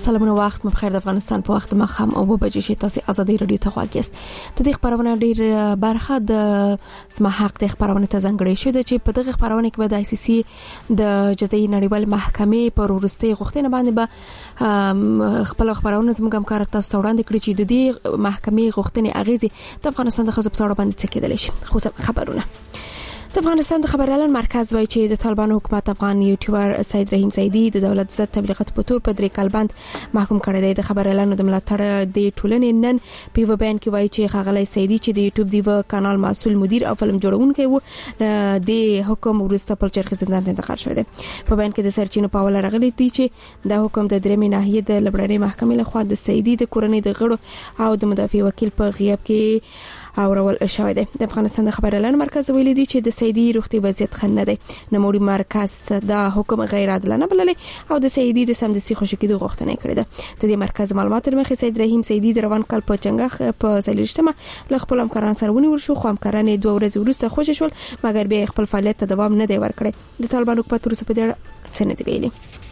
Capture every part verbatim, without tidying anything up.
سلامونه وخت مبخیر د افغانستان په وخت مخام او په بجې شي تاسو ازادي رادیو ته غواګیست د دې خبرونه ډیر برخه د سما حق د خبرونه ته ځانګړې شوه چې په دغه خبرونه کې به د آی سی سی د جزایي نړیوال محکمې پر ورستي غوښتنه باندې به خپل خبرونه زموږ همکار تاسو وړاندې کړی چې د دې محکمې غوښتنې اغیزې د افغانستان د خصوصي په اړه باندې څه کېدلی شي خو خبرونه د افغانستان د خبريالان مرکز وایي چې د طالبانو حکومت افغان یوټیوبر سید رحیم سیدی د دولت ضد تبلیغات په تور په درې کال باند محکوم کړی دی د خبريالانو د ملاتړ د ټولنې نن په یو بیان کې وایي چې خغلی سیدی چې د یوټیوب دیو کانال مسؤل مدیر او فلم جوړونکی وو د حکم ورسته په چرخ زندان ته انتقال شوی دی په بیان کې د سرچینو په حواله راغلی دی چې د حکم د درېمې ناحیې د لبړنۍ محکمې لخوا د سیدی د کورنۍ د غړو او د مدافع وکیل په غیاب کې او رول شوی دی د افغانستان د خبريالانو مرکز ویلي دی چې د سیدی روغتي وضعیت خنه دی نموړي مرکز د حکم غیر عادلانه بللې او د سیدی د سمدستي خوشکېدو غوښتنه کړې ده د دې مرکز معلومات مخې سید رحیم سیدی د روان کال په چنګخ په سلیشتمه ل خپل همکاران سره ونیول شو خو همکاران دوه ورځې وروسته خوشی شول مګر به خپل فعالیت ته دوام نه دی ورکړی د طالبانو په تور په دې څه نه دی ویلي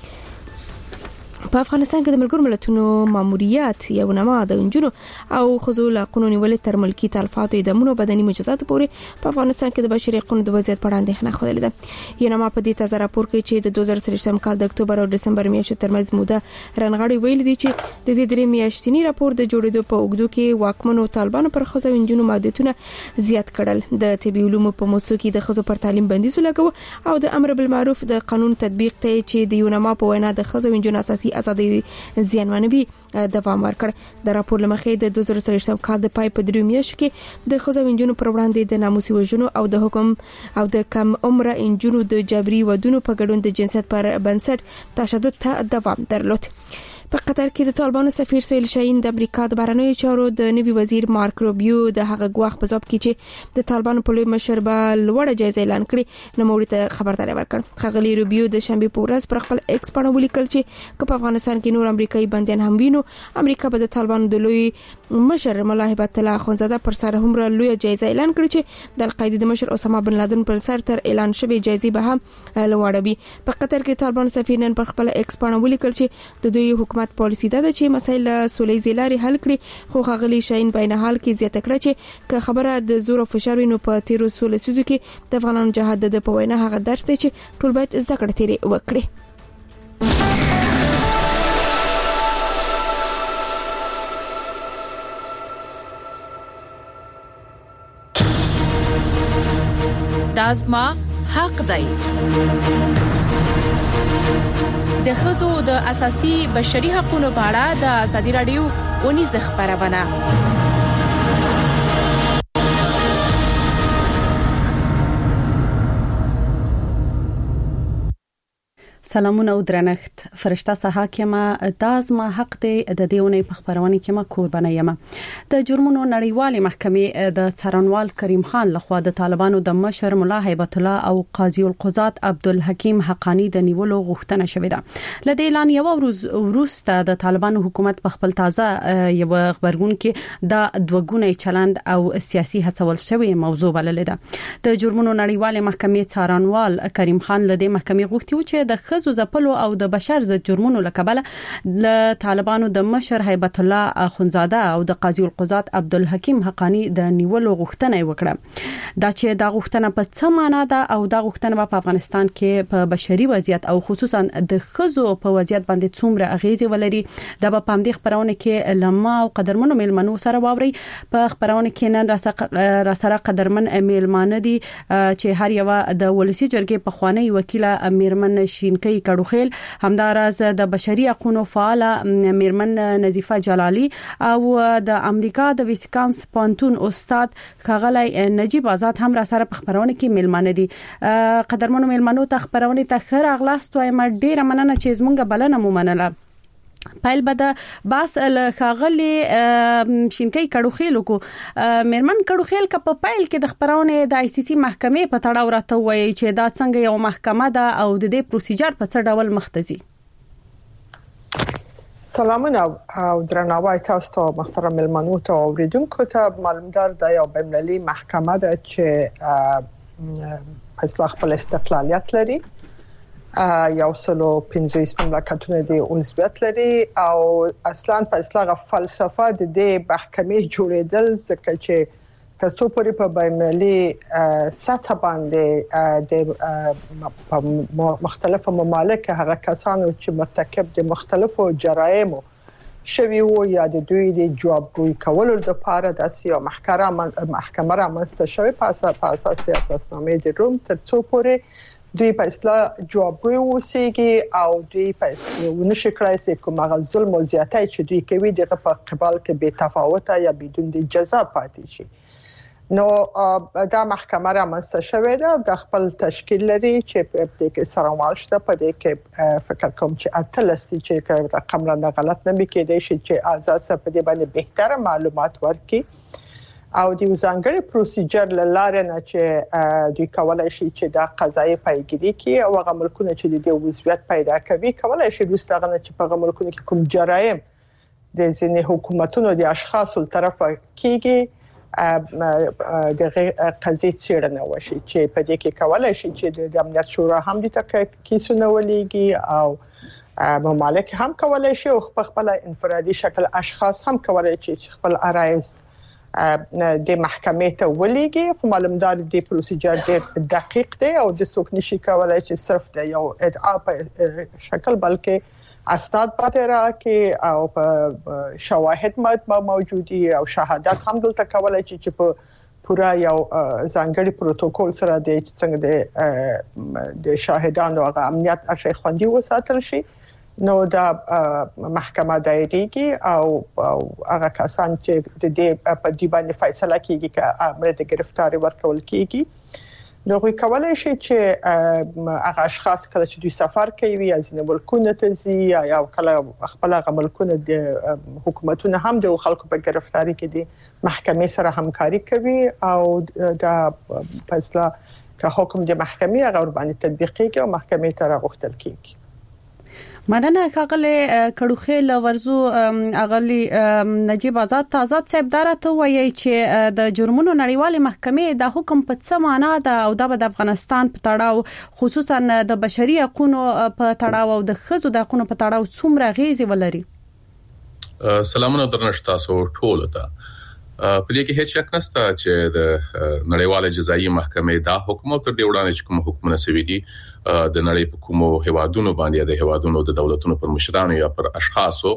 په افغانستان کې د ملګرو ملتونو ماموریت یو نامه د انجونو او خذول قانوني ولې تر ملکی تلفات او دمونو بدني مجازات پورې په افغانستان کې د بشري حقوقو د وضعیت په اړه اندېښنه خوده ده یو نامه په دې تازه راپور کې چې د دوه زره څلوېښتم کال د اکتوبر او دسمبر میاشتو ترمنځ موده رنغړی ویل دي چې د دې درې میاشتنی راپور د جوړېدو په اوږدو کې واکمنو طالبانو پر خزو انجونو محدودیتونه زیات کړل د طبي علومو په موضوع کې د خزو پر تعلیم بندیز لګو او د امر بالمعروف د قانون تطبیق ته چې د یو نامه په وینا د خزو انجونو اساسي ازادي زیانمنوي دوام ورکړ د راپور لمخې د دوه زره څلوېښتم کال د پای په دریو میاشتو کې د خزو انجونو پر وړاندې د ناموسي وژنو او د حکم او د کم عمره انجونو د جبري ودونو په ګډون د جنسیت پر بنسټ تشدد ته دوام درلود په قطر کې د طالبانو سفیر سهیل شاهین د امریکا د بهرنیو چارو د نوي وزیر مارک روبیو د هغه غواخ په ځاب کې چې د طالبانو په لوی مشر به لوړه جایزه اعلان کړي نو موري ته خبرداري ورکړ خغلی روبیو د شنبه په ورځ پر خپل ایکس باندې ولیکل چې په افغانستان کې نور امریکایي بنديان هم وینو امریکا به د طالبانو د لوی مشر مولا هبت الله اخونزاده پر سر هم لوی جایزه اعلان کړي چې د القاعده د مشر اسامه بن لادن پر سر تر اعلان شوی جایزه به هم لوړوي په قطر کې طالبانو سفیر نن پر خپل ایکس باندې ولیکل چې د دوی حکومت پالیسی ده چې مسایل سولې زلاري حل کړي خو خغلی شاهین بین حال کې زیاته کړه چې که خبره د زور او فشار وینو په تیرو سولې سوزو کې د افغانانو جهاد د په وینا هغه درس دی چې ټول باید زده کړه تیری وکړي دازما حق دی د ښځو د اساسي بشري حقوقو په اړه د ازادي رادیو اونیزه خبرونه سلامونه او درنښت فرشته صحاکمه دازما حق دی د دیونه په خبرونه کې ما قربانه یم د جرمونو نړیوال محکمې د څارنوال کریم خان لخوا د طالبانو د مشر مولا هیبت الله او قاضي القضات عبدالحکیم حقانی د نیولو غوښتنه شوې ده لدې اعلان یو ورځ وروسته د طالبانو حکومت په خپل تازه یو خبرګون کې د دوګونې چلند او سیاسي هڅول شوی موضوع بلل ده د جرمونو نړیوال محکمې څارنوال کریم خان لدې محکمې غوښتي چې د خزو زپلو او د بشر ضد جرمونو لکبله د طالبانو د مشر هیبت الله اخونزاده او د قاضي القضات عبدالحکیم حقانی د نیولو غوښتنه وکړه دا چې دا غوښتنه په څه معنا ده او دا غوښتنه په افغانستان کې په بشري وضعیت او خصوصا د خزو په وضعیت باندې څومره اغیزه ولري د په پام دې خبرونه کې لما او قدرمنو میلمنو سره واوري په خبرونه کې نه را سره قدرمن میلمانه دي چې هر یو د ولسی جرګې په خوانی وکیل امیرمن شین کې کډوخیل همدارز د بشري حقوقو فعال میرمن نظیفه جلالی او د امریکا د ویسکانس پانتون استاد خغلی نجیب آزاد هم را سره په خبرونه کې میلمانه دي قدرمنو میلمنو ته خبرونه ته خیر اغلاست وایم ډیره مننه چې زمونږ بلنه مو منله پایل بده باس خغلی شینکی کډوخیل کو میرمن کډوخیل ک په پایل کې د خبرونه د آی سی سی محکمې په تړاو راته وایي چې دا څنګه یو محکمه ده او د دې پروسیجر په څه ډول مختزي سلامونه او درناوی تاسو ته محترم ملمنو ته اوریدونکو ته معلومدار د یو بین‌المللي محکمه ده چې اصلاح خپل استقلالیت لري یو سلو پنځه مملکتونه دي عضویت لري او اصلا په اصلاح فلسفه د دې محکمې جوړېدل ځکه چې تاسو پرې په بین‌المللي سطح باندې د مختلفو ممالک هغه کسانو چې مرتکب د مختلفو جرایمو شوی وو یا د دوی د جوابګویي کولو لپاره د سیاسي محکمه محکمه رامنځته شوی په اساس اساسنامې د روم ترڅو پورې دوی په اصلاح جوابګویي وسیږي او دوی په ونشي کړای سي کومه ظلم او زیاتۍ چې دوی کوي دغه په قبال کې بے تفاوت یا بدون د جزا پاتې شي. نو دا محکمه رامنځته شوې ده د خپل تشکیل لري چې په دې کې سرمال شته په دې کې فکر کوم چې اتلستی چې رقم را نه غلط نه کېدای شي چې آزاد څه په دې باندې بهتره معلومات ورکړي او د ځانګړي پروسیجر لاره نه چې دوی کولای شي چې دا قضایي پیګیری کوي او هغه ملکونه چې د دې وضعیت پیدا کوي کولای شي دوستانه چې په هغه ملکونو کې کوم جرایم د ځینې حکومتونو د اشخاصو طرفه کیږي د قضیې څېړنه وشي چې په دې کې کولای شي چې د امنیت شورا هم د تک کیسونه ولېږي او ممالک هم کولای شي او په خپل انفرادي شکل اشخاص هم کولای شي چې خپل عرایض د محکمې ته ولېږي خو معلومدار دی پروسیجر ډېر دقیق دی او د څوک نشي کولای چې صرف د یو ادعا په شکل بلکې اسناد پاتې راکړي او په شواهد موجودي او شهادت هم دلته کولای شي چې په پورا یو ځانګړي پروتوکول سره د څنګه د شاهدانو هغه امنیت ارشي خوندي وساتل شي. نو دا محکمه دایریږي او هغه کسان چې د دې په دی باندې فیصله کوي چې امر د گرفتاری ورکول کیږي نو کوي کولای شي چې هغه اشخاص کله چې دوی سفر کوي یا ځینې ملکونه ته ځي یا کله خپل هغه ملکونه د حکومتونه هم د خلکو په گرفتاری کې دي محکمې سره همکاري کوي او دا فیصله که حکم د محکمې هغه ور باندې تطبیق کیږي او محکمې ته راغوښتل کیږي. مننه کاغله کډوخیل ورزو اغلی نجیب آزاد تازاد صاحب دارته وایي چې د جرمونو نړیوالې محکمې د حکم په څه معنا ده او د افغانستان په تړاو خصوصا د بشري حقوقو په تړاو او د ښځو د حقوقو په تړاو څومره غیزي ولري. سلامونه درنښت تاسو ټول ته. په دې کې هیڅ شک نشته چې د نړیوالې جزایي محکمې دا حکم تر دې وړاندې چې کوم حکمونه سوي دي د نړۍ په کومو هوادونو باندې د هوادونو د دولتونو پر مشرانو یا پر اشخاصو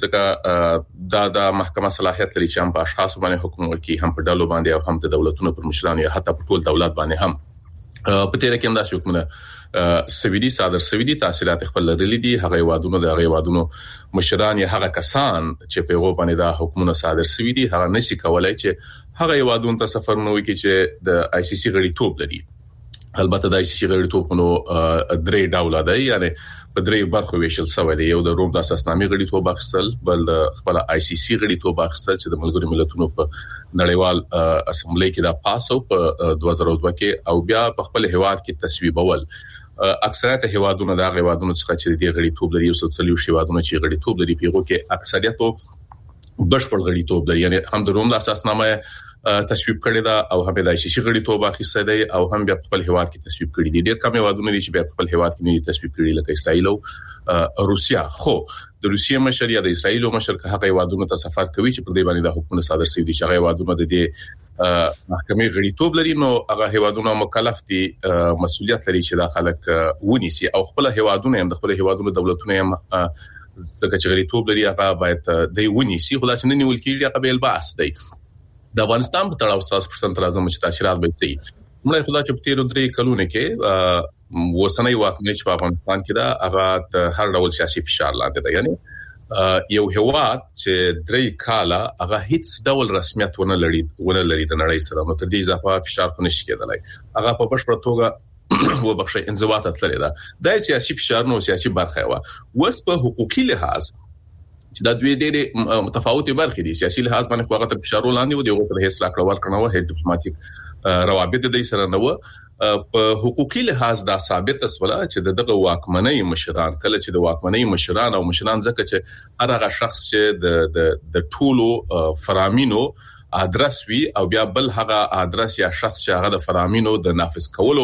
ځکه دا د محکمه صلاحیت لري چې هم په اشخاصو باندې حکم ورکړي هم په ډلو باندې او هم د دولتونو پر مشرانو یا حتی په ټول دولت باندې هم په تیر کې هم دا حکمونه سوي دي صادر سوي دي تحصیلات خپل لري دي هغه هوادونو د هغه هوادونو مشران یا هغه کسان چې په هغه باندې دا حکمونه صادر سوي دي هغه نشي کولای چې هغه هوادونو ته سفر نه وکړي چې د آی سی سی غړیتوب لري. البته د آی سی سی غړیتوب نو درې ډول دی یعنی په درې برخو ویشل شوی دی. یو د روم د اساسنامې غړیتوب اخیستل بل د خپل آی سی سی غړیتوب اخیستل چې د ملګرو ملتونو په نړیوال اسمبلی کې د پاسو په دوه زره دوه کې او بیا په خپل هواد کې تصویبول. اکثریت هوادونو د هوادونو څخه چې د غړیتوب لري او سلسله هوادونو چې غړیتوب لري پیغو کې اکثریتو بشپړ غړیتوب لري یعنی هم د روم د اساسنامې تصویب کړی دا او هم د آی سی سی غړیتوب اخیسته دی او هم بیا خپل هواد کې تصویب کړی دي. ډېر کم هوادونه دي چې بیا خپل هواد کې نه تصویب کړي لکه اسرائیل او روسیا. خو د روسیا مشر یا د اسرائیل مشر که هغه هوادونو ته سفر کوي چې پر دې باندې د حکومت صادر شوی دي چې هغه هوادونه د دې محکمې غړیتوب لري نو هغه هوادونه مکلف دي مسؤلیت لري چې د خلک ونیسي او خپل هوادونه هم د خپل هوادونو دولتونه هم څنګه چې غړیتوب لري هغه باید د ونیسي خو دا چې نه نیول کیږي هغه بیل بحث دی. د افغانستان په تړاو تاسو پښتون تر اعظم چې تاثیرات به سي مړی خدای چې په تیر درې کلونه کې وسنۍ واکمنۍ په افغانستان کې دا هغه هر ډول سیاسي فشار لاندې ده یعنی یو هواد چې درې کاله هغه هیڅ ډول رسمیت ونه لري ونه لري د نړۍ سره نو تر دې اضافه فشار خو نشي کېدلای هغه په بشپړ توګه و بخښه انضباط تللی ده د سیاسي فشار نو سیاسي برخه و وس په حقوقي لحاظ چې دا دوی ډېر متفاوتې برخې دي. سیاسي لحاظ باندې خو هغه تر فشار لاندې و دی هغه ته هیڅ لاکړه ورکړنه و هیڅ ډیپلوماټیک روابط د سره نه و په حقوقي لحاظ دا ثابت اسوله چې دغه واکمنۍ مشران کله چې د واکمنۍ مشران او مشران ځکه چې هر هغه شخص چې د د د ټولو فرامینو ادرس وی او بیا بل هغه ادرس یا شخص چې هغه د فرامینو د نافذ کولو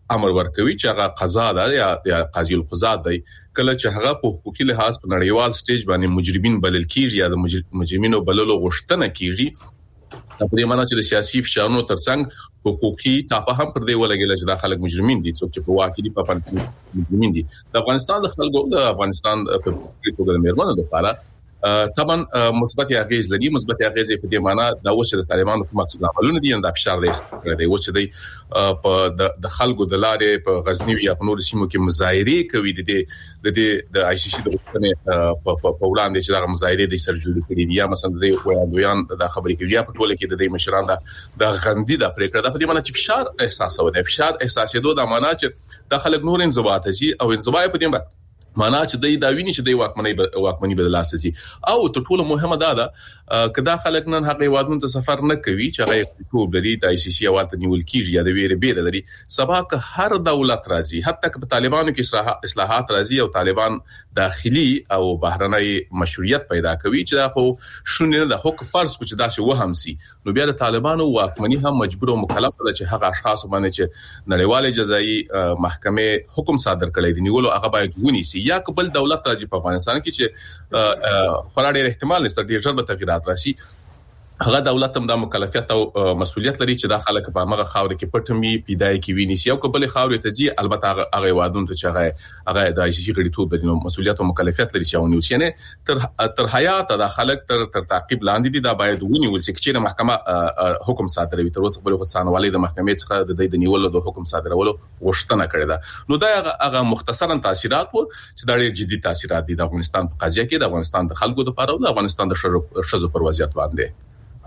امر ورکوي چې هغه قضا ده یا یا قاضي القضات دی کله چې هغه په حقوقي لحاظ په نړیوال سټیج باندې مجرمین بلل کیږي یا د مجرمینو بللو غوښتنه کیږي په دې معنی چې د سیاسي فشارونو ترڅنګ حقوقي تاپه هم پر دې ولګل چې د خلک مجرمین دي څوک چې په واقعي په افغانستان مجرمین دي د افغانستان د خلکو د افغانستان په توګه د میرمنو لپاره طبعا مثبت اغیز لري مثبت اغیز په دې معنی دا و چې د طالبانو کوم څه عملونه دي د فشار دی دی و چې د په د خلکو د لارې په غزنی یا په نور سیمو کې مظاهره کوي د دې د دې د آی سی سی د غوښتنې په په وړاندې چې دا مظاهره د سرجوري کړي دي یا مثلا د ویاندویان د خبرې کوي یا په ټوله کې د دې مشران د غندي د پریکړه د په دې معنی چې فشار احساس و د فشار احساس یې دوه د معنی چې د خلک نور انضباط شي او انضباط په دې معنی معنا چې د دا ویني چې د واکمنۍ واکمنۍ بدلاسه شي او ته ټول مهمه ده دا کدا خلک نن هغه وادونو ته سفر نه کوي چې هغه ټول لري د آی سی سی اواته نیول کیږي یا د ویری بیره لري سبا که هر دولت راځي حتی که په طالبانو کې اصلاحات راځي او طالبان داخلي او بهرنۍ مشروعیت پیدا کوي چې دا خو شونه نه د حق فرض کو چې دا شی وهم سي نو بیا د طالبانو واکمنۍ هم مجبور او مکلف ده چې هغه اشخاص باندې چې نړیواله جزایي محکمه حکم صادر کړي دي نیولو هغه باید ونیسي یا قبل دولت راځي په افغانستان کې چې خورا ډېر احتمال نشته ډېر ژر به تغیرات راشي هغه دولت هم د مکلفیت او مسولیت لري چې د خلک په هغه خاورې کې پټمي پیدای کې ویني سي او قبل خاورې ته ځي البته هغه وادون ته چې هغه هغه د آی سی سی غړي ټول د مسولیت او مکلفیت لري چې ونیو سي تر تر حیات د خلک تر تر تعقیب لاندې دي دا باید ونیول سي چې محکمه حکم صادروي تر اوسه بل وخت ثانوالي د محکمې څخه د د نیولو د حکم صادرولو غوښتنه کړې ده نو دا هغه مختصرا تاثیرات وو چې دا ډېر جدي تاثیرات دي د افغانستان په قضیه کې د افغانستان د خلکو لپاره او د افغانستان د شذو پر وضعیت باندې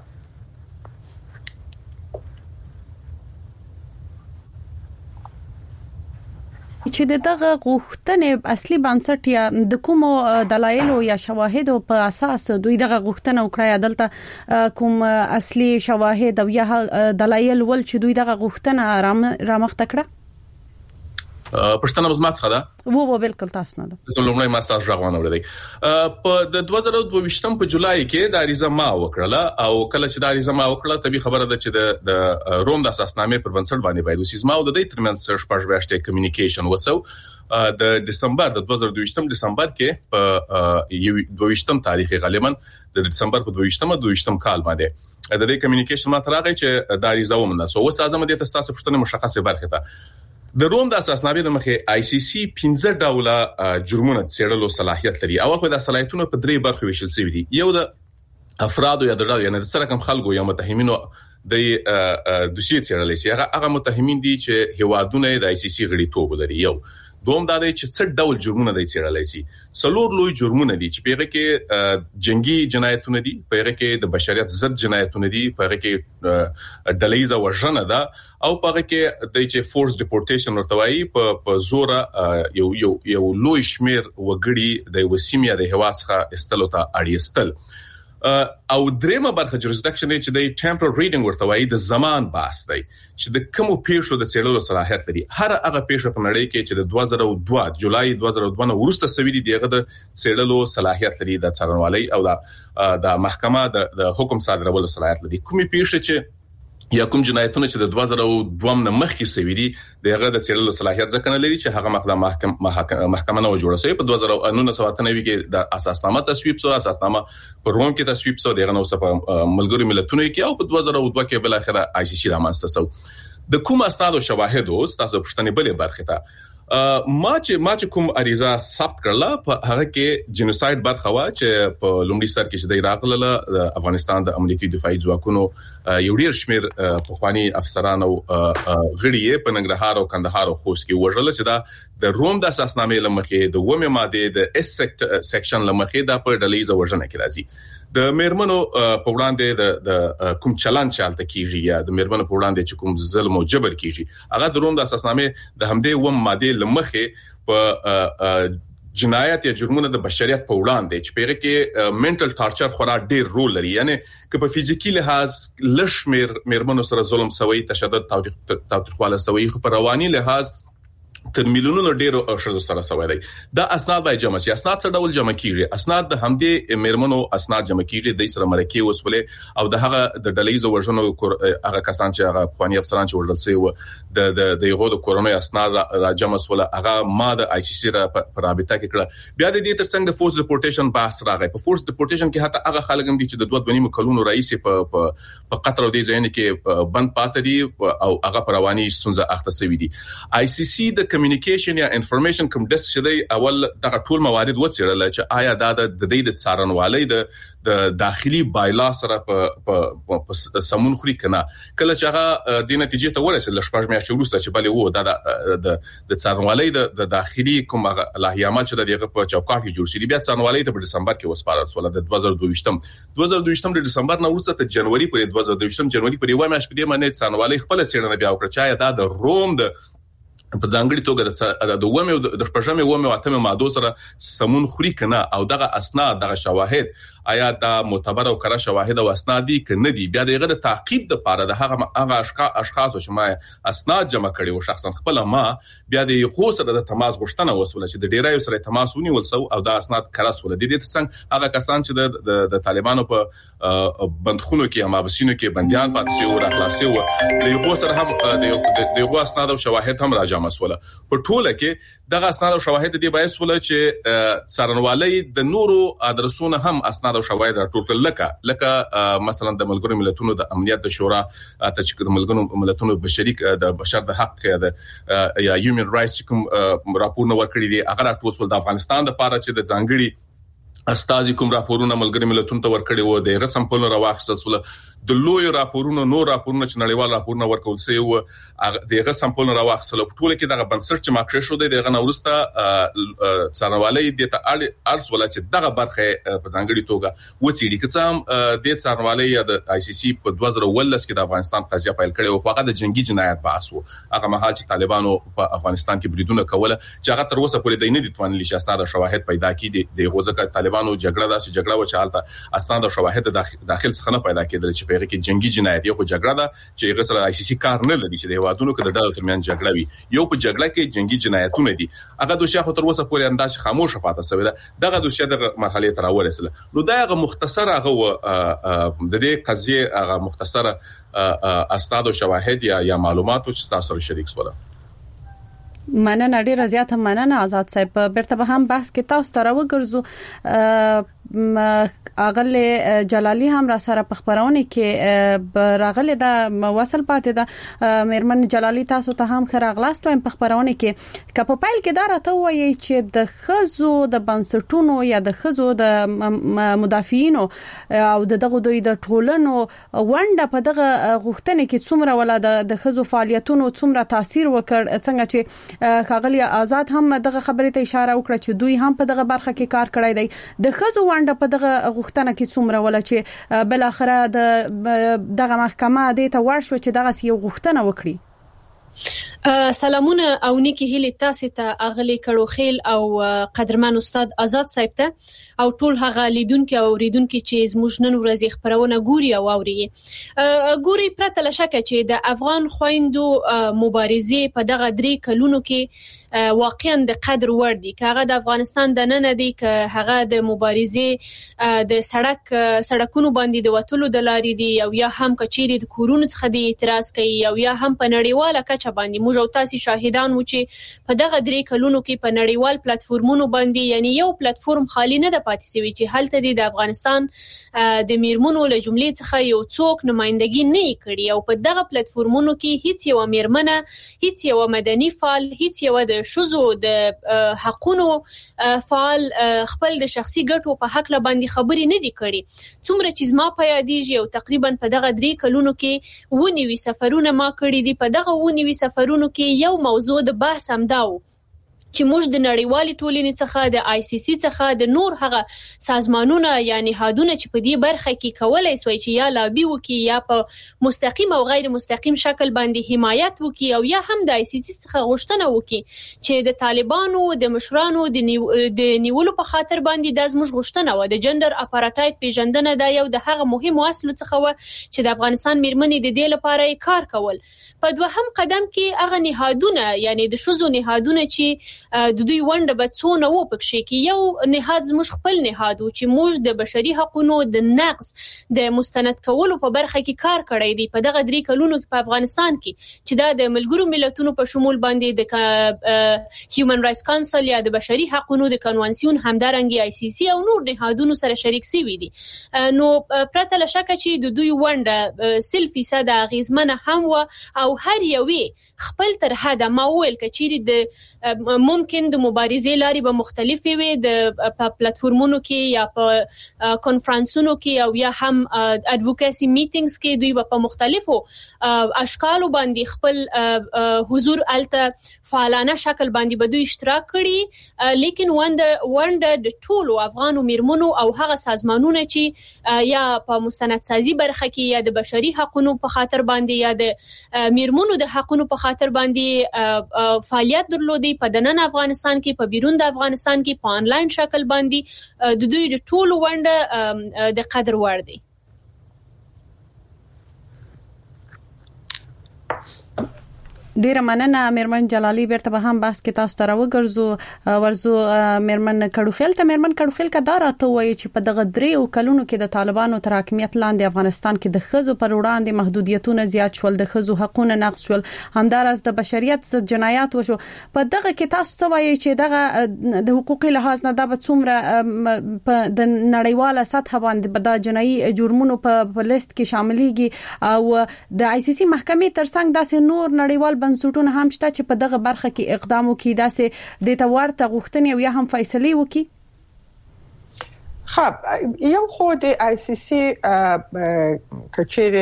چې دغه غوښتنې اصلي بنسټ یا د کومو دلایل او یا شواهد په اساس دوی دغه غوښتنه وکړه عدالت کوم اصلي شواهد او یا دلایل ول چې دوی دغه غوښتنه رامخته کړه پښتنه مزمات خدا وو وو بالکل تاسو نه ده لومړی ماستر ژغوانه ولري په د دوه زره دوه ویشتم په جولای کې د اریزه ما وکړه او کله چې د اریزه ما وکړه طبي خبره ده چې د روم د اساسنامې پر بنسټ باندې باید وسیز ما او د دې ترمنځ شپږ میاشتې کمیونیکیشن وسو د دسمبر د دوه زره دوه ویشتم دسمبر کې په دوه ویشتم تاریخ غالبا د دسمبر په دوه ویشتم دوه ویشتم کال باندې د دې کمیونیکیشن ما ترغه چې د اریزه ومنه سو وس اعظم د تاسو پښتنه مشخصه برخه ده د روم د اساسنامې د مخه آی سی سی پنځه ډوله جرمونه څېړلو صلاحیت لري او خو د صلاحیتونو په درې برخو ویشل شوی دي یو د افراد یا د یعنی د سره کوم خلکو یا متهمینو د دوسیې څېړل شي هغه متهمین دي چې هوادونه د آی سی سی غړي توب لري یو دوم دا دی چې څه ډول جرمونه دي څېړل شي څلور لوی جرمونه دي چې پیغه کې جنگي جنایتونه دي پیغه کې د بشریت ضد جنایتونه دي پیغه کې ډلېزه وژنه ده او پیغه کې د چې فورس ډیپورټیشن ورته وایي په زور یو یو یو لوی شمیر وګړي د وسیمیا د هواسخه استلو ته اړیستل او درېمه برخه جوریسډکشن چې د ټمپورل ریډینګ ورته وایي د زمان باس دی چې د کوم پیښو د څېړلو صلاحیت لري هر هغه پیښه په نړۍ کې چې د دوه زره دوه جولای دوه زره دوه نه وروسته سوي دي دغه د څېړلو صلاحیت لري د څارنوالۍ او د محکمه د حکم صادرولو صلاحیت لري کومې پیښه چې یا کوم جنایتونه چې د دوه زره دوه نه مخکې سوي دي دغه د څېړلو صلاحیت ځکه نه لري چې هغه محکمه محکمه نه جوړه شوی په دوه زره نه سواتنوي کې د اساسنامه تصویب شو اساسنامه په روم کې تصویب شو دغه نو په ملګرو ملتونو کې او په دوه زره دوه کې بل اخره آی سی سی رامنځته شو د کوم اسناد او شواهد او تاسو پښتنې بلې برخه ته ما چې ما چې کوم اریزه ثبت کړل په هغه کې جنوساید برخه وا چې په لومړي سر کې چې د راغله د افغانستان د امنیتي دفاعي ځواکونو یو ډیر شمیر پخوانی افسران او غړي په ننګرهار او کندهار او خوست کې وژل چې دا د روم د اساسنامې لمخې د ومه ماده د اس سیکشن لمخې د په ډلېزه وژنه کې راځي د میرمنو په وړاندې د کوم چلن چالت کیږي یا د میرمنو په وړاندې چې کوم ظلم او جبر کیږي هغه د روم د اساسنامې د همدې ومه ماده لمخې په جنایت یا جرمونه د بشریت په وړاندې چې پیغه کې منټل ټارچر خورا ډیر رول لري یعنی که په فزیکی لحاظ لښمیر میرمنو سره ظلم سوی تشدد تاوتریخواله سوی خو په رواني لحاظ تر میلیونونو ډیرو شرط سره سوي دي دا اسناد به جمع شي. اسناد څه ډول جمع کیږي؟ اسناد د همدې میرمنو اسناد جمع کیږي د سره مرکه وسولې او د هغه د ډلېزو ورژنو هغه کسان چې هغه خواني افسران چې ورل سي و د د د یو د کورونو اسناد را جمع وسوله هغه ما د آی سی سی را په رابطه کې کړه. بیا د دې ترڅنګ د فورس ډیپورټیشن بحث راغی. په فورس ډیپورټیشن کې حتی هغه خلک هم دي چې د دوه ونیمو کلونو رئیس په په قطر او د ځین کې بند پاتې دي او هغه پرواني ستونزه اخته سوي دي. آی سی سی د کمیونیکیشن یا انفارمیشن کوم ډیسک چې دی اول دغه ټول موارد وڅېړل چې آیا دا د دې د څارنوالۍ د د داخلي بایلا سره په په سمون خوري کنه. کله چې هغه د نتیجې ته ورسېد لښپږ میاشتې وروسته چې بلې وو دا د د څارنوالۍ د داخلي کوم لاهیامات چې دغه په چوکاټ کې جوړ شي بیا څارنوالۍ ته په دسمبر کې وسپارل شو د دوه زره دوه ویشت د دسمبر نه وروسته ته جنوري پورې دوه زره دوه ویشت جنوري پورې وای مې شپې باندې څارنوالۍ خپل څېړنه بیا وکړه چې دا د روم د په ځانګړي توګه د دومره د شپږمې ومه اتمه ماده سره سمون خوري کنه او دغه اسناد دغه شواهد آیا دا معتبر او کره شواهد او اسناد دي کنه دي. بیا دغه د تعقیب د پاره د هغه هغه اشخاص چې ما اسناد جمع کړي او شخصا خپل ما بیا د خو سره د تماس غوښتنه وسوله چې د ډیرای سره تماس ونیول سو او دا اسناد کره سول دي. د څنګه هغه کسان چې د طالبانو په بندخونو کې هم ابسینو کې بنديان پاتې شو را خلاصي و د خو سره هم د د اسناد او شواهد هم راځي مسوله په ټوله کې دغه اسناد او شواهد دي باید سوله چې څارنوالۍ د نورو ادرسونو هم اسناد او شواهد راټول لکه لکه مثلا د ملګرو ملتونو د امنیت د شورا ته چې د ملګرو ملتونو بشري د بشر د حق د یا هیومن رائټس کوم راپورونه ورکړي دي هغه راټول سول د افغانستان د پاره چې د ځانګړي استازي کوم راپورونه ملګري ملتونو ته ورکړي وو د غسم په راوخصل سول د لوی راپورونو نو راپورونه چې نړیوال راپورونه ورکول سي او دغه سمپل راوخصل په ټوله کې دغه بنسټ چې ماکړه شو د دغه نورسته څارنوالۍ د ارس ولا چې دغه برخه په ځانګړي توګه و چې لیکڅم د څارنوالۍ یا د آی سی سی په دوه زره ولس کې د افغانستان قضیه پیل کړي او هغه د جنگي جنایت بحث وو. هغه مهال چې طالبانو په افغانستان کې بریدونه کوله چې هغه تر اوسه پورې د نه دي توانلی چې اسناد او شواهد پیدا کړي د غوځکه طالبانو جګړه داسې جګړه و چې حالت اسناد او شواهد داخل څخه نه پیدا کېدل چې په کې جنگي جنایت یو جګړه ده چې هغه سره آی سی سی کار نه لري چې د هوادونو کې د ډالو ترمن جګړه وي یو په جګړه کې جنگي جنایتونه دي هغه د شیخ تر اوسه پورې انداز خاموشه پاتې سوی ده دغه د شیخ د مرحله تر ورسله. نو دا هغه مختصر هغه د دې قضیه هغه مختصر اسناد او شواهد یا یا معلومات چې تاسو سره شریک سول. مننه ډیره زیاته مننه آزاد صاحب. برته به هم بحث کې تاسو ته راوګرځو. اغله جلالی هم را سره په خبرونه کې راغله د وصل پاتې ده. میرمن جلالی تاسو ته هم خراغلاست په خبرونه کې کپ پایل کې دا راته وایي چې د خزو د بنسټونو یا د خزو د مدافعینو او دغه دوی د ټولنو ونده په دغه غوښتنې کې څومره ولا د خزو فعالیتونو څومره تاثیر وکړ. څنګه چې خاغلی آزاد هم دغه خبرې ته اشاره وکړه چې دوی هم په دغه برخه کې کار کړی دی. د خزو ونده په دغه غوښتنه کې څومره ولا چې بل اخره د دغه محکمه د ته ورشو چې دغه یو غوښتنه وکړي. سلامونه او نیکی هیله تاسو ته اغلی کړو خیل او قدرمن استاد آزاد صاحب ته او ټول هغه لیدونکو او ریدونکو چې زموږ نن ورځې خبرونه ګوري او اوري ګوري پرته لشکه چې د افغان خويندو مبارزې په دغه درې کلونو کې واقعا د قدر ور دي که هغه د افغانستان د نن دي که هغه د مبارزې د سړک سړکونو باندې د وټلو د لاري دي او یا هم کچيري د کورونو څخه د اعتراض کوي او یا هم په نړیواله کچه باندې موږ او تاسو شاهدان وو چې په دغه درې کلونو کې په نړیوال پلیټفارمونو باندې یعنی یو پلیټفارم خالی نه د پاتې سوي چې هلته د افغانستان د میرمنو له جملې څخه یو څوک نمائندګي نه کړي او په دغه پلیټفارمونو کې هیڅ یو میرمنه هیڅ یو مدني فعال هیڅ یو د شوزو د حقونو فعال خپل د شخصي ګټو په حق باندې خبري نه دي کړي. څومره چې ما په یادېږي او تقریبا په دغه درې کلونو کې ونیوي سفرونه ما کړی دي. په دغه ونیوي سفرونو کې یو موضوع د بحث هم داو چې موږ د نړیوالي ټولنې څخه د آی سی سی څخه د نور هغه سازمانونه یا نهادونه چې په دې برخه کې کولای شي چې یا لابي وکي یا په مستقیم او غیر مستقیم شکل باندې حمایت وکي او یا هم د آی سی سی څخه غوښتنه وکي چې د طالبانو د مشرانو د نیو د نیولو په خاطر باندې د زموږ غوښتنه و د جندر اپارټایډ پیژندنه دا یو د هغه مهم اصل څخه و چې د افغانستان میرمنې د دې لپاره کار کول. په دوهم قدم کې هغه نهادونه یعنی د شوزو نهادونه چې د دوی ونده به څونه و پکې کې یو نهاد زموږ خپل نهاد چې موږ د بشري حقوقو د نقض د مستند کولو په برخه کې کار کړی دی په دغه درې کلونو کې په افغانستان کې چې دا د ملګرو ملتونو په شمول باندې د هیومن رائټس کونسل یا د بشري حقوقو د کنوانسیون همدارنګي آی سی سی او نور نهادونو سره شریک سوي دي. نو پرته له شک چې د دوی ونده سل فیصد غیزمنه هم و او هر یوې خپل تر حد ما ویل کچېری د ممکن د مبارزې لاري به مختلفې وي د پلیټفورمونو کې یا په کانفرنسونو کې او یا هم اډوکیسي میټینګز کې دوی په مختلفو اشکالو باندې خپل حضور الته فعالانه شکل باندې به دوی اشتراک کړي لیکن ونده ونده د ټولو افغان میرمنو او هغه سازمانونه چې یا په مستند سازي برخه کې یا د بشري حقوقو په خاطر باندې یا د میرمنو د حقوقو په خاطر باندې فعالیت درلودي په دنن افغانستان کې په بیرون د افغانستان کې په انلاین شکل باندې د دوی د ټولو ونده د قدر وړ دي. ډیره مننه میرمن جلالي بیرته به هم بحث کې تاسو ته راوګرځو ورزو میرمن کډوخیل ته میرمن کډوخیل کا دا راته وایي چې په دغه درې کلونو کې د طالبانو تر حکومت لاندې افغانستان کې د خزو پر وړاندې محدودیتونه زیات شول د خزو حقوقونه نقض شول همدارس د بشریت ضد جنایات وشو په دغه کې تاسو څه وایي چې دغه د حقوقي لحاظ نه دا به څومره په د نړیواله سطح باندې د جنایي جرمونو په لیست کې شاملېږي او د آی سی سی محکمې ترڅنګ داسې نور نړیوال بنسټونه هم شته چې په دغه برخه کې اقدام وکړي داسې د تورته غوښتنې او یا هم فیصله وکړي. خب یو خو د آی سی سی کچېره